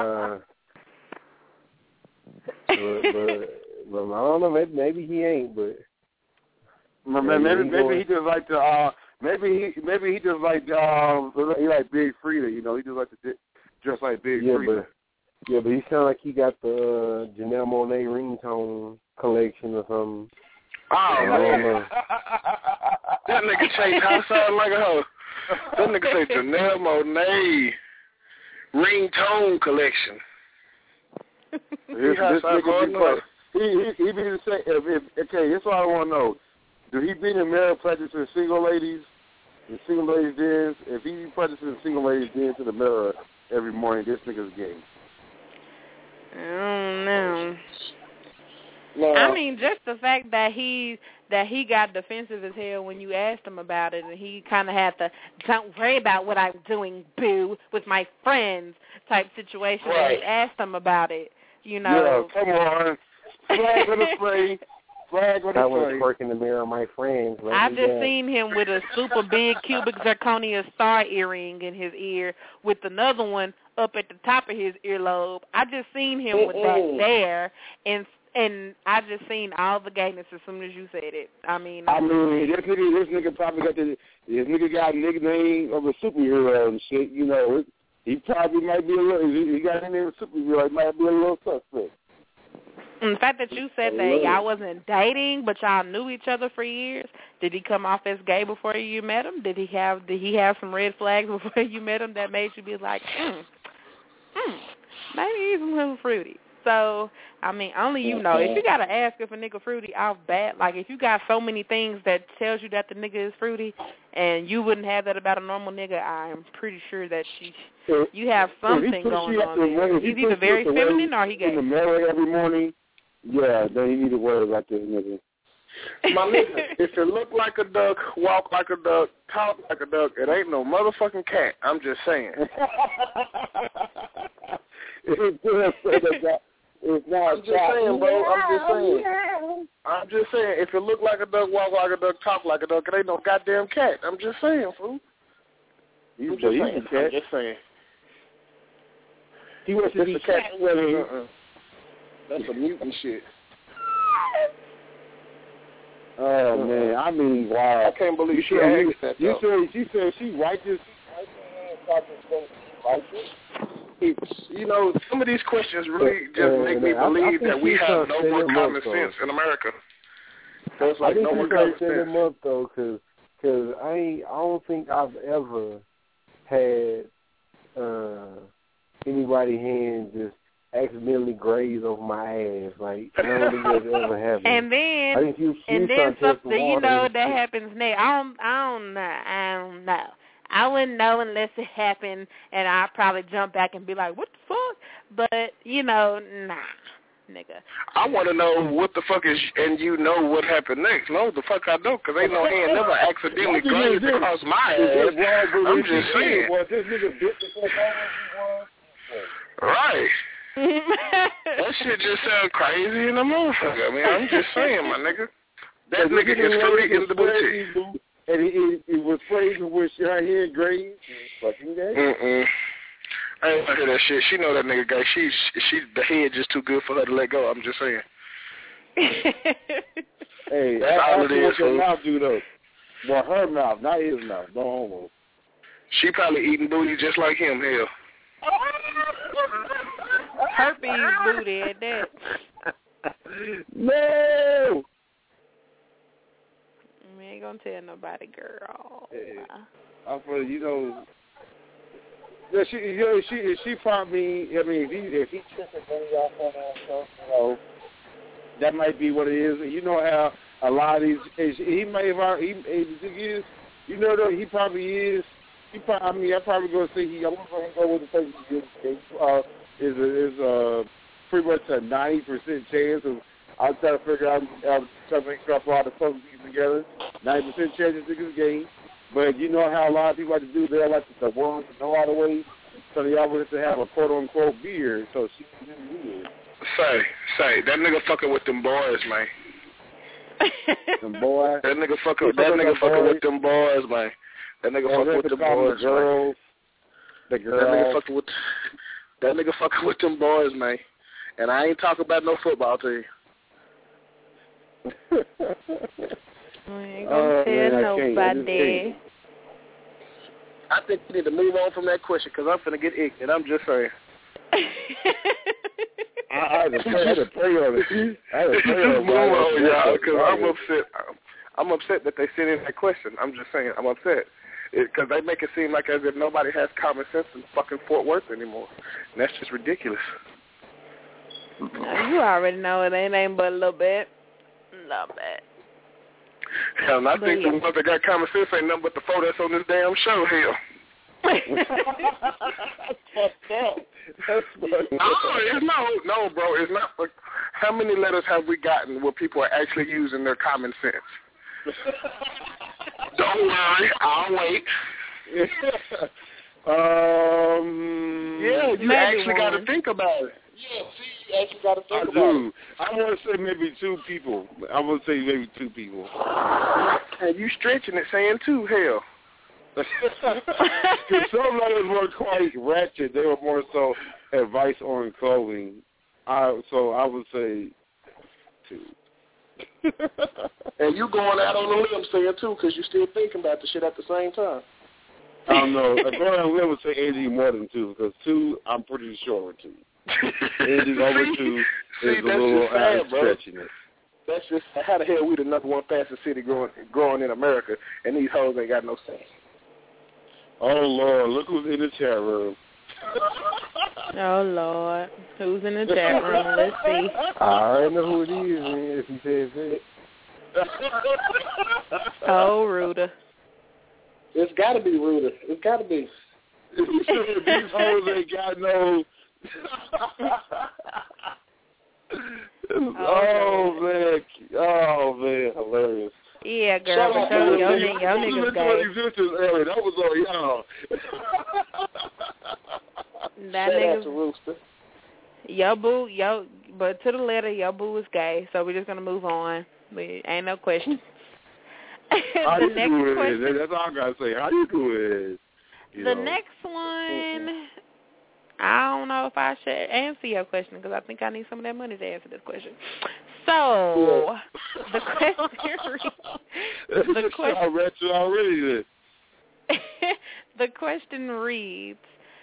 I don't know, maybe he ain't, but maybe he just like to maybe he just like he like Big Frida, he just like to just like Big Frida. But he sound like he got the Janelle Monáe ringtone collection or something. Oh, man. That nigga Chase House sound like a hoe. That nigga say Janelle Monáe ringtone collection. This nigga he be the same. Okay, here's what I want to know. Do he be in the mirror practicing single ladies? The single ladies dance? If he practicing single ladies dance in the mirror every morning, this nigga's gay. I don't know. No. I mean, just the fact that he got defensive as hell when you asked him about it, and he kind of had the "don't worry about what I'm doing, boo, with my friends" type situation when he asked him about it. Yeah, come on. Flag with a spray. Flag with a spray. I was working the mirror, my friends. I just seen him with a super big cubic zirconia star earring in his ear with another one up at the top of his earlobe. I just seen him with that there, and And I just seen all the gayness as soon as you said it. I mean, this nigga probably got this nigga got a nickname of a superhero and shit. You know, he probably might be a little. He got a name of a superhero. He might be a little suspect. And the fact that you said that y'all wasn't dating, but y'all knew each other for years. Did he come off as gay before you met him? Did he have some red flags before you met him that made you be like, maybe he's a little fruity? So, I mean, only you know. If you got to ask if a nigga fruity off bat, like if you got so many things that tells you that the nigga is fruity and you wouldn't have that about a normal nigga, I'm pretty sure that you have something going on there. He's either very feminine or he gay. In the mirror every morning, yeah, then you need to worry about this nigga. My nigga, if it look like a duck, walk like a duck, talk like a duck, it ain't no motherfucking cat. I'm just saying. It's not I'm just saying, bro. I'm just saying. If it look like a duck, walk like a duck, talk like a duck, it ain't no goddamn cat. I'm just saying, fool. I'm just saying. He wants to be cat. That's a mutant shit. Oh man, I mean, wow. I can't believe she asked that. She said she righteous. You know, some of these questions really just make me believe that we have no more common sense in America. So it's like no more common sense. Them up though, cause I don't think I've ever had anybody hand just accidentally graze over my ass. Like I don't think that's ever happened. And then something that happens next. I don't know. I wouldn't know unless it happened, and I'd probably jump back and be like, what the fuck? But, nah, nigga. I want to know what the fuck is, and you know what happened next. No, the fuck I don't, because ain't no hand never accidentally grazed across my ass. I'm just saying. This nigga bit the fuck right. That shit just sounds crazy in the motherfucker. I mean, I'm just saying, my nigga. That nigga is fruity in the booty. And he was praising with her head grazed. Fucking gay. I ain't gonna hear that shit. She know that nigga gay. She the head just too good for her to let go. I'm just saying. Hey, that's all it is. What your mouth do though? Well, her mouth, not his mouth. No homo. She probably eating booty just like him. Hell. Herpes booty at that. No. We ain't gonna tell nobody, girl. I'm for Yeah, she probably. I mean, if he tripping money off on that stuff, that might be what it is. You know how a lot of these, he may have, though, he probably is. I probably gonna say I'm gonna go with the thing is pretty much a 90% chance of. I'm trying to figure out. I'm trying to make sure I put all the puzzle pieces together. 90% chance this nigga's game. But you know how a lot of people like to do, they like the world to know all the ways. So they always have to have a quote-unquote beard. So she didn't do it. Say, that nigga fucking with them boys, man. Them boys? That nigga fucking with them boys, man. That nigga fucking with them boys, man. The girls. That nigga fucking with them boys, man. And I ain't talking about no football team. I ain't gonna tell nobody. I think we need to move on from that question because I'm finna get ignorant. I'm just saying. I had to pray on it. Just move on, y'all, because I'm upset. I'm upset that they sent in that question. I'm just saying, I'm upset. Because they make it seem like as if nobody has common sense in fucking Fort Worth anymore. And that's just ridiculous. Now, you already know it ain't but a little bit. Hell, and I think the ones that got common sense ain't nothing but the four that's on this damn show, hell. No, bro, it's not. How many letters have we gotten where people are actually using their common sense? Don't worry, I'll wait. Yeah, you actually got to think about it. Yeah, see, you actually got to think about it. I want to say maybe two people. And you stretching it, saying two, hell. Some letters were quite ratchet. They were more so advice on clothing. So I would say too. And you going out on the limb saying too, because you still thinking about the shit at the same time. I don't know. Going on the limb would say anything more than 2, because 2, I'm pretty sure with 2. Anything over 2 is a little stretching it. That's just how the hell we the number one fastest city growing in America, and these hoes ain't got no sense. Oh Lord, look who's in the chat room. Oh Lord, who's in the chat room? Let's see. I already know who it is, man. If he says that. Oh, Ruda. It's got to be Ruda. It's got to be. These hoes ain't got no. Oh man, hilarious. Yeah, girl, but your niggas gay. That was on y'all. That nigga, your boo, but to the letter, your boo is gay, so we're just gonna move on. Ain't no question. How you doing? That's all I gotta say. How you doing? The next one, I don't know if I should answer your question because I think I need some of that money to answer this question. So, the question I read you already. The question reads,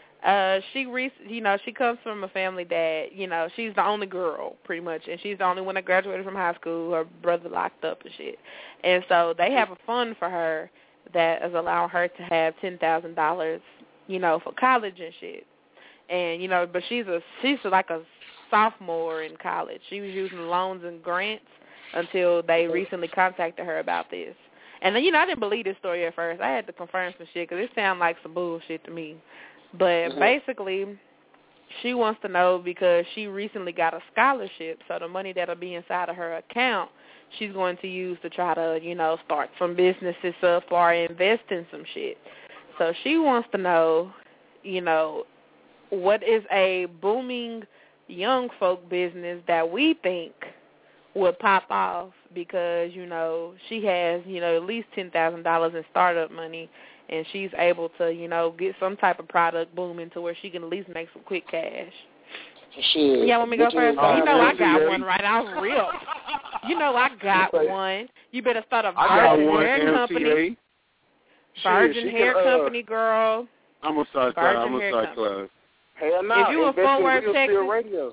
she comes from a family that, she's the only girl pretty much, and she's the only one that graduated from high school. Her brother locked up and shit. And so they have a fund for her that is allowing her to have $10,000, for college and shit. And, but she's like a sophomore in college. She was using loans and grants until they recently contacted her about this. And then, I didn't believe this story at first. I had to confirm some shit because it sounded like some bullshit to me. But basically, she wants to know because she recently got a scholarship, so the money that'll be inside of her account, she's going to use to try to, start some businesses up or invest in some shit. So she wants to know, what is a booming young folk business that we think would pop off because, she has, at least $10,000 in startup money, and she's able to, get some type of product booming to where she can at least make some quick cash. Shit. Yeah, want me to go first? I got one right off real. I got one. You better start a Virgin Hair Company. Virgin Hair Company, girl. I'm going to start class. Hell no. If you in Fort Worth, Texas,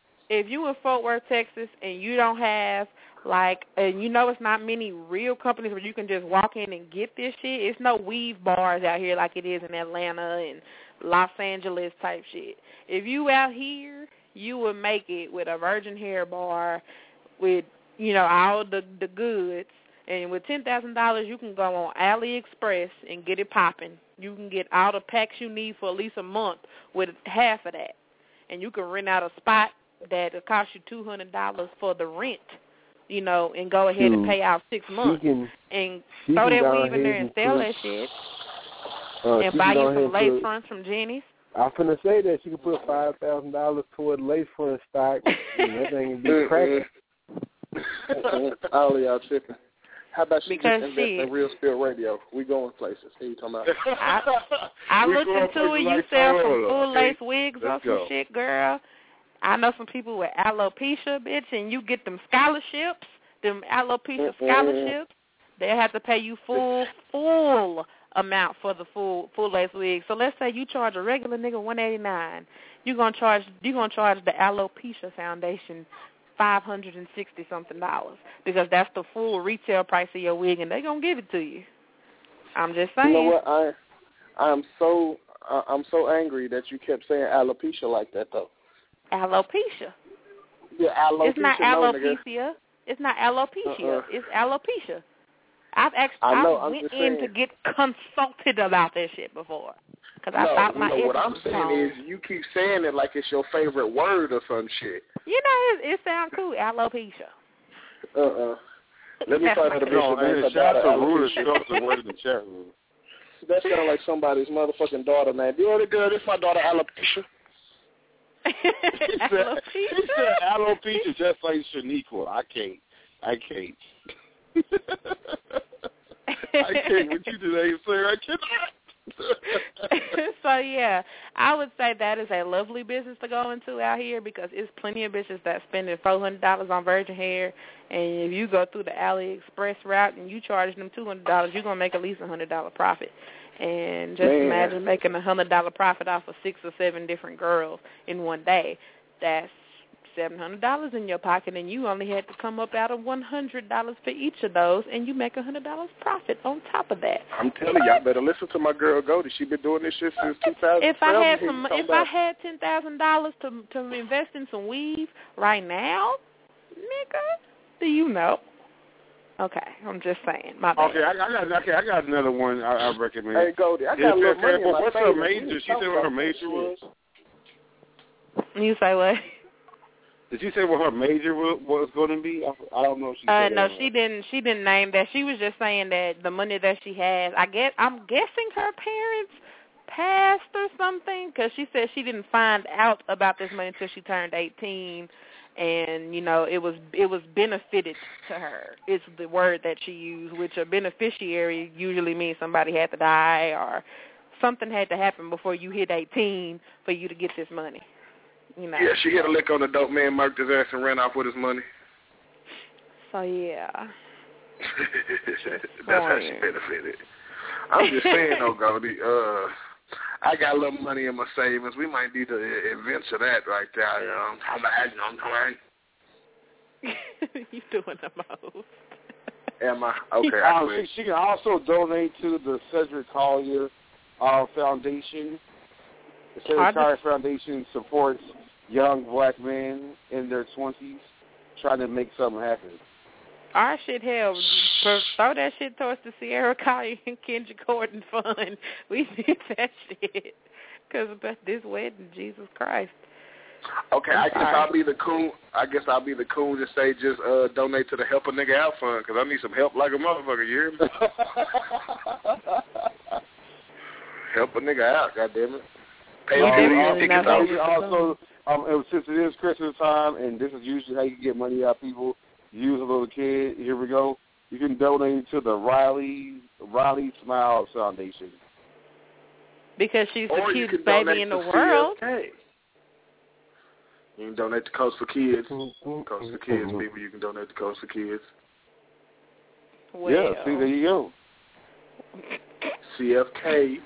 and you don't have, and it's not many real companies where you can just walk in and get this shit. It's no weave bars out here like it is in Atlanta and Los Angeles type shit. If you out here, you would make it with a virgin hair bar with, all the goods. And with $10,000, you can go on AliExpress and get it popping. You can get all the packs you need for at least a month with half of that. And you can rent out a spot that will cost you $200 for the rent, and go ahead and pay out 6 months. And throw that weave in there and sell that shit. And buy you some lace fronts from Jenny's. I'm finna say that she can put $5,000 toward lace front stock, and that thing would be cracking. All of y'all tripping. How about she just invest in Real Spill Radio? We going places. What you talking about? I looked into it. You sell some full lace wigs or some shit, girl. I know some people with alopecia, bitch, and you get them scholarships, them alopecia scholarships. They'll have to pay you full amount for the full lace wig. So let's say you charge a regular nigga $189. You're gonna charge the Alopecia Foundation $560 something because that's the full retail price of your wig, and they're gonna give it to you. I'm just saying. You know what? I'm so angry that you kept saying alopecia like that though. Alopecia. Yeah, alopecia. It's not alopecia. It's not alopecia. It's alopecia. I went in to get consulted about that shit before because I thought my what I'm saying is you keep saying it like it's your favorite word or some shit. It sounds cool, alopecia. Let me find out the word in the chat room. That sounds like somebody's motherfucking daughter name. You know the girl? This my daughter Alopecia. He said alopecia just like Shaniqua. I can't. I can't with you today, sir. I cannot. So, yeah, I would say that is a lovely business to go into out here because it's plenty of bitches that spending $400 on virgin hair, and if you go through the AliExpress route and you charge them $200, you're going to make at least $100 profit. And just imagine making $100 profit off of 6 or 7 different girls in one day. That's $700 in your pocket, and you only had to come up out of $100 for each of those, and you make $100 profit on top of that. I'm telling you, I better listen to my girl Goldie. She been doing this shit since 2012. If I had $10,000 to invest in some weave right now, nigga, do you know? Okay, I'm just saying. My bad. Okay, I got another one I recommend. Hey, Goldie, I got a little money in my What's her major? She said what her major was. You say what? Did she say what her major was going to be? I don't know if she said no, that. she didn't name that. She was just saying that the money that she has, I'm guessing her parents passed or something, because she said she didn't find out about this money until she turned 18, and, you know, it was benefited to her. It's the word that she used, which a beneficiary usually means somebody had to die or something had to happen before you hit 18 for you to get this money. You know. Yeah, she hit a lick on the dope man, murked his ass, and ran off with his money. So, yeah. That's how she benefited. I'm just saying, though, Goldie, I got a little money in my savings. We might need to adventure that right there. You doing the most. Am I? Okay, she can also donate to the Cedric Collier Foundation. The Cedric Collier Foundation supports young black men in their 20s trying to make something happen. Our shit, hell, throw that shit towards the Sierra Collier and Kendra Gordon Fund. We need that shit. Because about this wedding, Jesus Christ. Okay, I guess I'll be the coon to say just donate to the Help a Nigga Out Fund, because I need some help like a motherfucker, you hear me? Help a nigga out, goddammit. Pay tickets also, since it is Christmas time, and this is usually how you get money out of people, use a little kid, here we go. You can donate to the Riley Smiles Foundation. Because she's the cutest baby in the world. CFK. You can donate to Coast for Kids. Coast for Kids, people. You can donate to Coast for Kids. Well. Yeah, see, there you go. CFK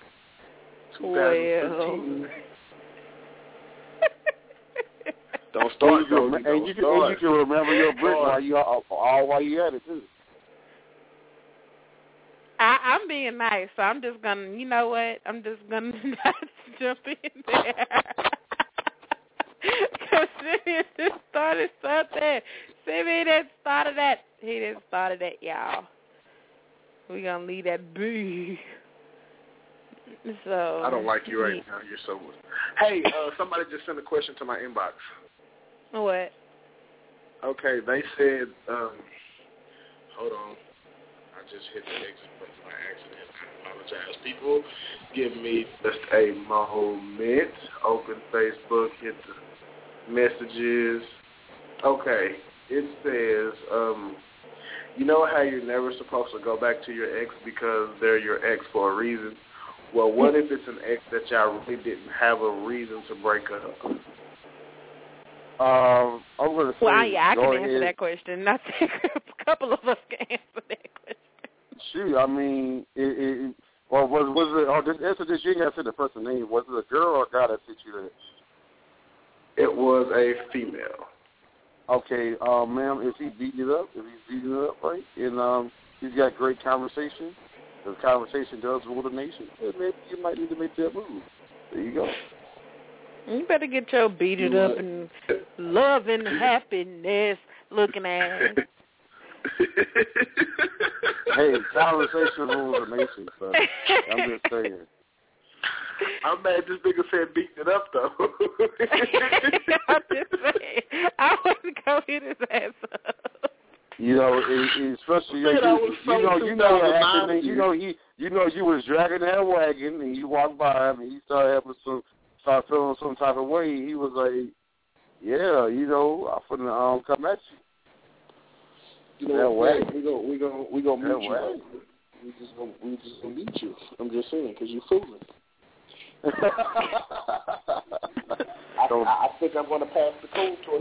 2015. Well. Don't start, and you can remember your brick while you at it, too. I'm being nice, so I'm just going to, you know what, I'm just going to not jump in there. Because Simeon just started something. Simeon didn't start that. He didn't start that, y'all. We're going to leave that be. So I don't like you right now. You're so... Hey, somebody just sent a question to my inbox. What? Okay, they said, hold on. I just hit the exit button by accident. I apologize. People, give me just a moment. Open Facebook, hit the messages. Okay, it says, you know how you're never supposed to go back to your ex because they're your ex for a reason? Well, what if it's an ex that y'all really didn't have a reason to break up? I'm going to say, I can answer that question. I think a couple of us can answer that question. Shoot, I mean, was it? Answer this. You ain't got to say the person's name. Was it a girl or a guy that sent you that? It was a female. Okay, ma'am, is he beating it up? If he's beating it up, right? And he's got great conversation. The conversation does rule the nation. Maybe you might need to make that move. There you go. You better get your beat it up and love and happiness looking at. Hey, conversation rules the nation, son. I'm just saying. I'm mad this nigga said beating it up, though. I'm just saying. I want to go hit his ass up. You know, especially you was dragging that wagon and you walked by him and he started feeling some type of way. He was like, "Yeah, I'm finna come at you." You know what? We gonna meet you. We just gonna beat you. I'm just saying, because you're fooling. I think I'm going to pass the cold torch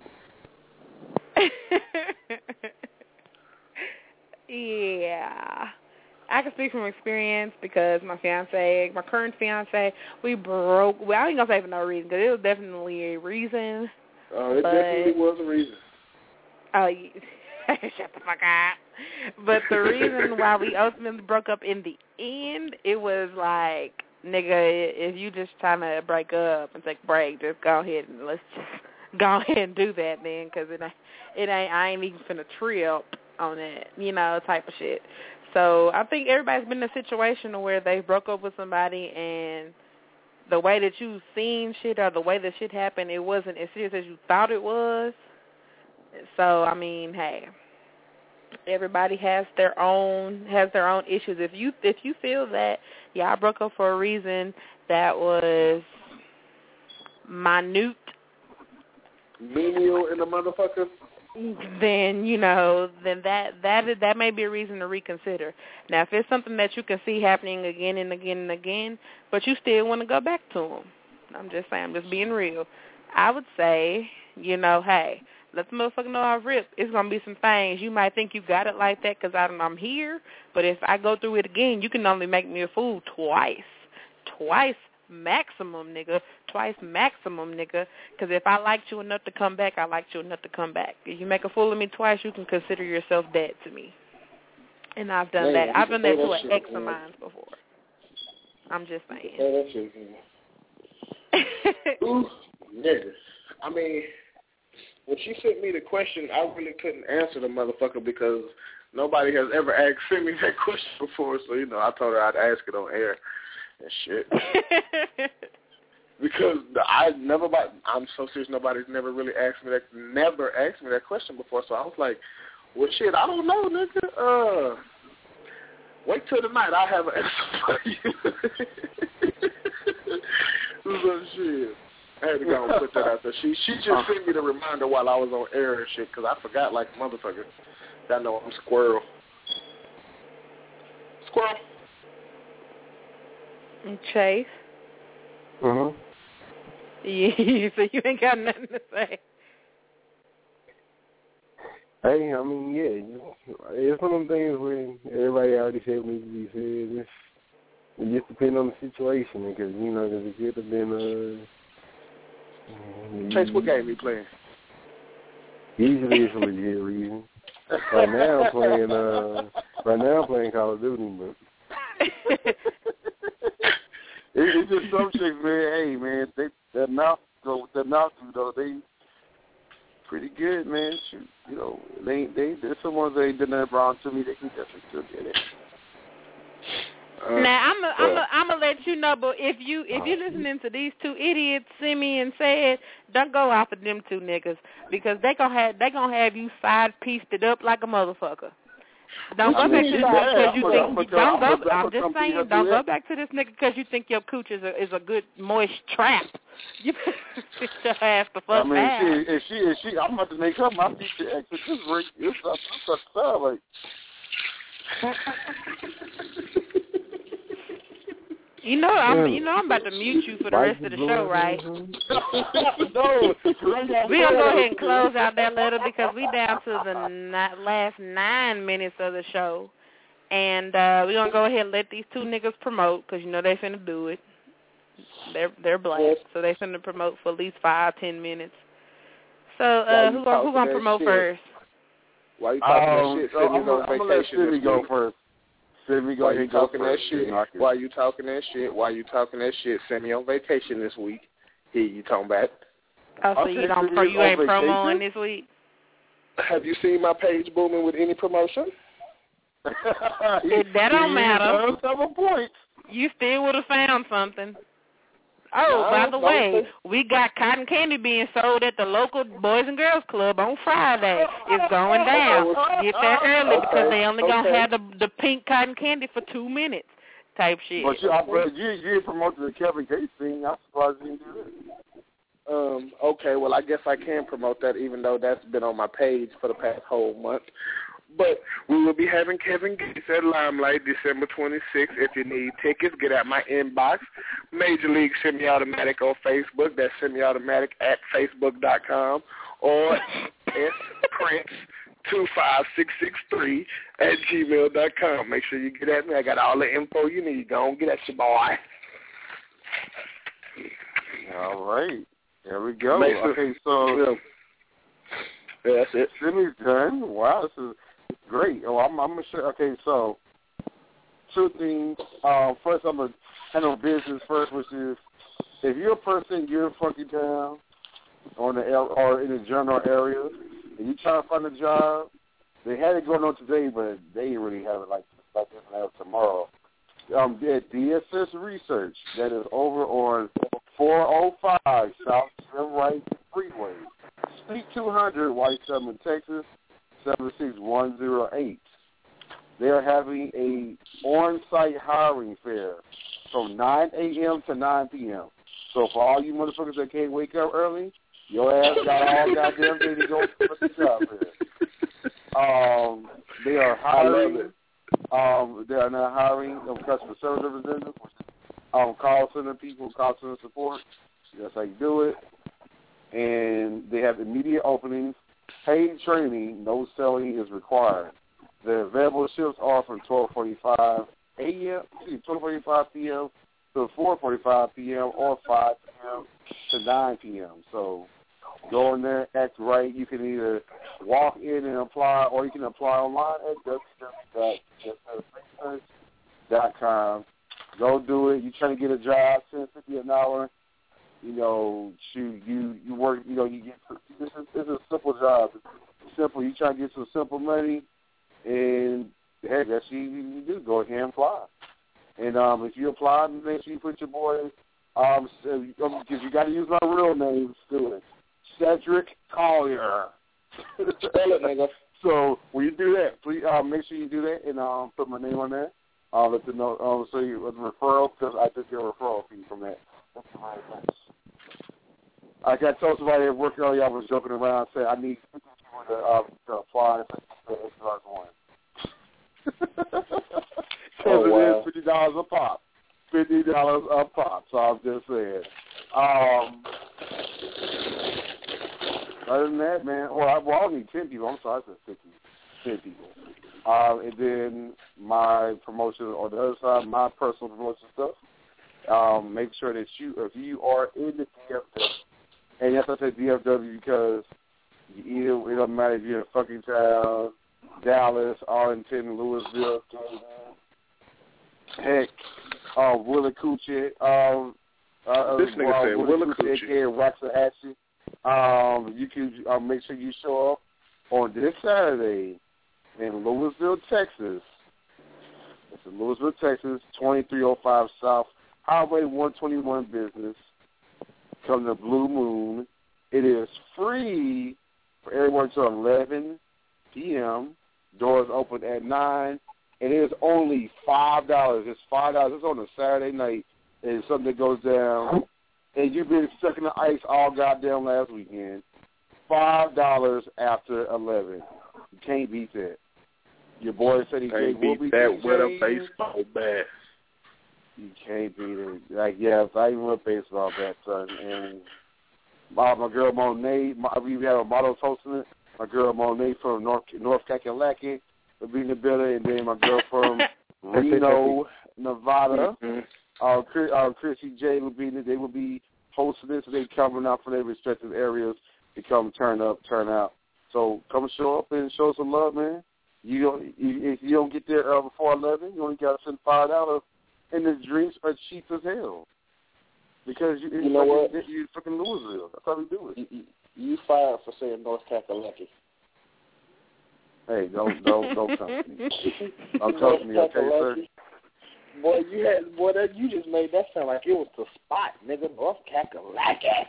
to you. Yeah. I can speak from experience because my current fiance, we broke. Well, I ain't going to say for no reason because it was definitely a reason. It definitely was a reason. Oh, shut the fuck up. But the reason why we ultimately broke up in the end, it was like, nigga, if you just trying to break up and take a break, just go ahead and let's just go ahead and do that then, because I ain't even finna trip on that, type of shit. So I think everybody's been in a situation where they broke up with somebody and the way that you seen shit or the way that shit happened, it wasn't as serious as you thought it was. So I mean, hey, everybody has their own issues. If you feel that I broke up for a reason that was minute, menial in the motherfucker, then then that may be a reason to reconsider. Now, if it's something that you can see happening again and again and again, but you still want to go back to them, I'm just saying, I'm just being real. I would say, hey, let the motherfucker know I've ripped. It's going to be some things. You might think you got it like that because I'm here, but if I go through it again, you can only make me a fool twice. Twice maximum, nigga. Twice maximum, nigga. Because if I liked you enough to come back, I liked you enough to come back. If you make a fool of me twice, you can consider yourself dead to me. And I've done that. I've done that to an ex of mine before. I'm just saying. That shit, ooh, nigga. I mean, when she sent me the question, I really couldn't answer the motherfucker because nobody has ever sent me that question before. So, I told her I'd ask it on air and shit. Because I'm so serious, nobody's never really asked me that question before. So I was like, well, shit, I don't know, nigga. Wait till tonight, I'll have an answer for you. So shit. I had to go and put that out there. She just sent me the reminder while I was on air and shit, because I forgot like a motherfucker. I know I'm Squirrel. Chase? Uh-huh. Yeah, so you ain't got nothing to say. Hey, I mean, yeah, it's one of them things where everybody already said what needs to be said. It just depends on the situation, because, because it could have been Chase, what game you playing? Usually it's a legit reason. Right now I'm playing Call of Duty, but it's just some chicks, man. Hey, man, their mouth though, they pretty good, man. Shoot, there's some ones that ain't done that wrong to me. They can definitely still get it. Now I'm gonna let you know, but if you listening to these two idiots, Simi and Said, don't go after them two niggas because they gonna have you side pieced it up like a motherfucker. Don't go back to this nigga because you think. I'm just saying, don't go back to this nigga because you think your cooch is a good moist trap. You sit your ass the fuck down. I mean, if she, I'm about to make her my future ex. It's stuff like. I'm about to mute you for the rest of the show, right? No. We're going to go ahead and close out that letter because we down to the last 9 minutes of the show. And we're going to go ahead and let these two niggas promote because, they finna do it. They're black, so they finna promote for at least 5-10 minutes. So who going to promote first? Why you talking that shit? I'm going to let Simi go first. Why you talking that shit? Why you talking that shit? Send me on vacation this week. Here you talking about. Oh, so you ain't promoing this week? Have you seen my page booming with any promotion? That don't matter. You still would have found something. Oh, by the way, we got cotton candy being sold at the local Boys and Girls Club on Friday. It's going down. Get there early because they only going to have the pink cotton candy for 2 minutes type shit. But you promoted the Kevin Gates thing. I'm surprised you didn't do it. Okay, well, I guess I can promote that even though that's been on my page for the past whole month. But we will be having Kevin Gates at Limelight December 26th. If you need tickets, get out my inbox. Major League Semi-Automatic on Facebook. That's semiautomatic at facebook.com or sprince25663 at gmail.com. Make sure you get at me. I got all the info you need. Go on, get at your boy. All right. There we go. Mason, okay, so yeah, that's it. Jimmy's done. Wow, this is great. Oh, I'm going to show. Okay, so 2 things. First, I'm going to handle business first, which is if you're a person, you're in funky town or in the general area, and you're trying to find a job, they had it going on today, but they didn't really have it like this tomorrow. At DSS Research, that is over on 405 South Right Freeway. Suite 200, White Summit, Texas, 76108. They are having a on-site hiring fair from 9 a.m. to 9 p.m. So for all you motherfuckers that can't wake up early, your ass got all goddamn day to go for the job here. They are hiring. They are now hiring customer service representatives, which is call center people, call center support. That's how you do it. And they have immediate openings. Paid training, no selling is required. The available shifts are from 12:45 p.m. to 4:45 p.m. or 5 p.m. to 9 p.m. So go in there, act right. You can either walk in and apply, or you can apply online at www.dsresearch.com. Go do it. You're trying to get a job, $10.50 an hour. You know, you work. You know, you get. This is a simple job. It's simple. You try to get some simple money, and hey, that's what you do. Go ahead and apply. And if you apply, make sure you put your boy. Because you got to use my real name, student. Cedric Collier. Spell it, nigga. So when you do that, please make sure you do that and put my name on there. I'll let them know. So you with referral, because I took your referral fee from that. Like I told somebody at work earlier, I was joking around, saying I need 50 people to apply for one. Because it is $50 a pop. $50 a pop. So I'm just saying. Other than that, man, I need 10 people. I'm sorry, I said 10 people. And then my promotion on the other side, my personal promotion stuff. Make sure that if you are in the DFW, and yes, I say DFW because it doesn't matter if you're in fucking town, Dallas, Arlington, Louisville, heck, Willacoochee, this nigga said Willacoochee, Waxahachie. You can make sure you show up on this Saturday in Louisville, Texas. It's in Louisville, Texas, 2305 South Highway 121 business. Come to Blue Moon. It is free for everyone until 11 p.m. Doors open at 9. It is only $5. It's $5. It's on a Saturday night. It's something that goes down. And you've been stuck in the ice all goddamn last weekend. $5 after 11. You can't beat that. Your boy said he can't beat that with a baseball bat. You can't beat it. Like, yeah, I even with a baseball bat, son. And my girl Monet, we have a model hosting it. My girl Monet from North Kakalaki will be in the building, and then my girl from Reno, Nevada. Chrissy J will be there. They will be hosting this. So they coming out from their respective areas to come turn up, turn out. So come show up and show some love, man. If you don't get there before 11, you only got to spend $5, and the drinks are cheap as hell. Because you know what? You fucking Louisville. That's how we do it. You fired for saying North Kakalaki. Hey, don't come to me. Don't come to me, okay, sir? Boy, you just made that sound like it was the spot, nigga. North Kakalaki.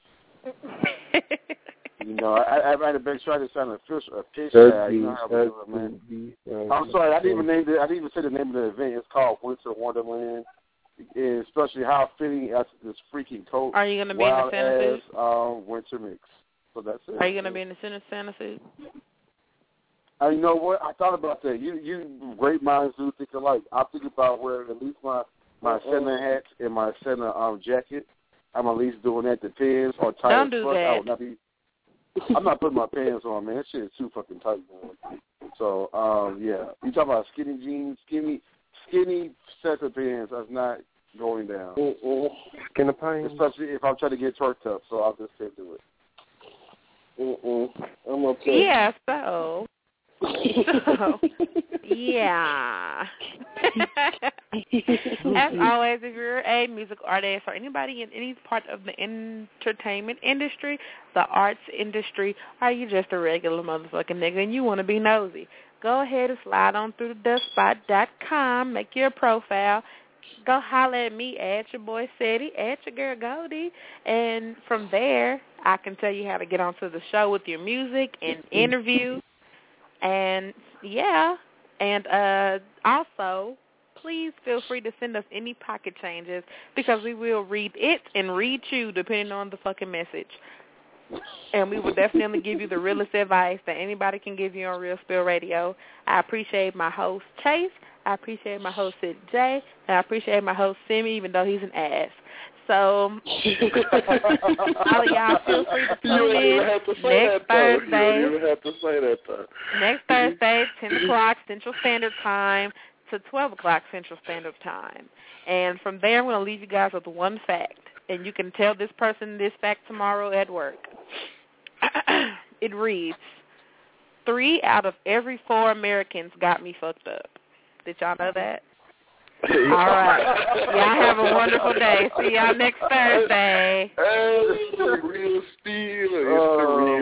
You know, I might have been trying to sound a fish guy. You know how we do it, man. I'm sorry, I didn't even say the name of the event. It's called Winter Wonderland. And especially how fitting as this freaking coat. Are you going to be in the Santa suit? Winter mix. So that's it. Are you going to be in the Santa suit? You know what? I thought about that. You great minds do think alike. I think about wearing at least my Santa hat and my Santa jacket. I'm at least doing that. The pants or tight. Don't do that. I would not be. I'm not putting my pants on, man. That shit is too fucking tight, man. So, yeah. You talking about skinny jeans, skinny Santa pants? That's not going down. Skinny pants. Especially if I'm trying to get twerked up, so I'll just say do it. I'm okay. Yeah, so yeah. As always, if you're a music artist or anybody in any part of the entertainment industry, the arts industry, or you just a regular motherfucking nigga and you want to be nosy, go ahead and slide on through to dustspot.com, make your profile, go holler at me, at your boy Seti, at your girl Goldie, and from there, I can tell you how to get onto the show with your music and interview. And, yeah, and also, please feel free to send us any pocket changes because we will read it and read you depending on the fucking message. And we will definitely give you the realest advice that anybody can give you on Real Spill Radio. I appreciate my host, Chase. I appreciate my host, Sid J. And I appreciate my host, Simi, even though he's an ass. So, all of y'all feel free to tune in next Thursday. You don't have to say that, though. Next Thursday, 10 o'clock Central Standard Time to 12 o'clock Central Standard Time. And from there, I'm going to leave you guys with one fact. And you can tell this person this fact tomorrow at work. It reads, 3 out of every 4 Americans got me fucked up. Did y'all know that? All right. Y'all have a wonderful day. See y'all next Thursday. Hey, it's the real steel. It's the real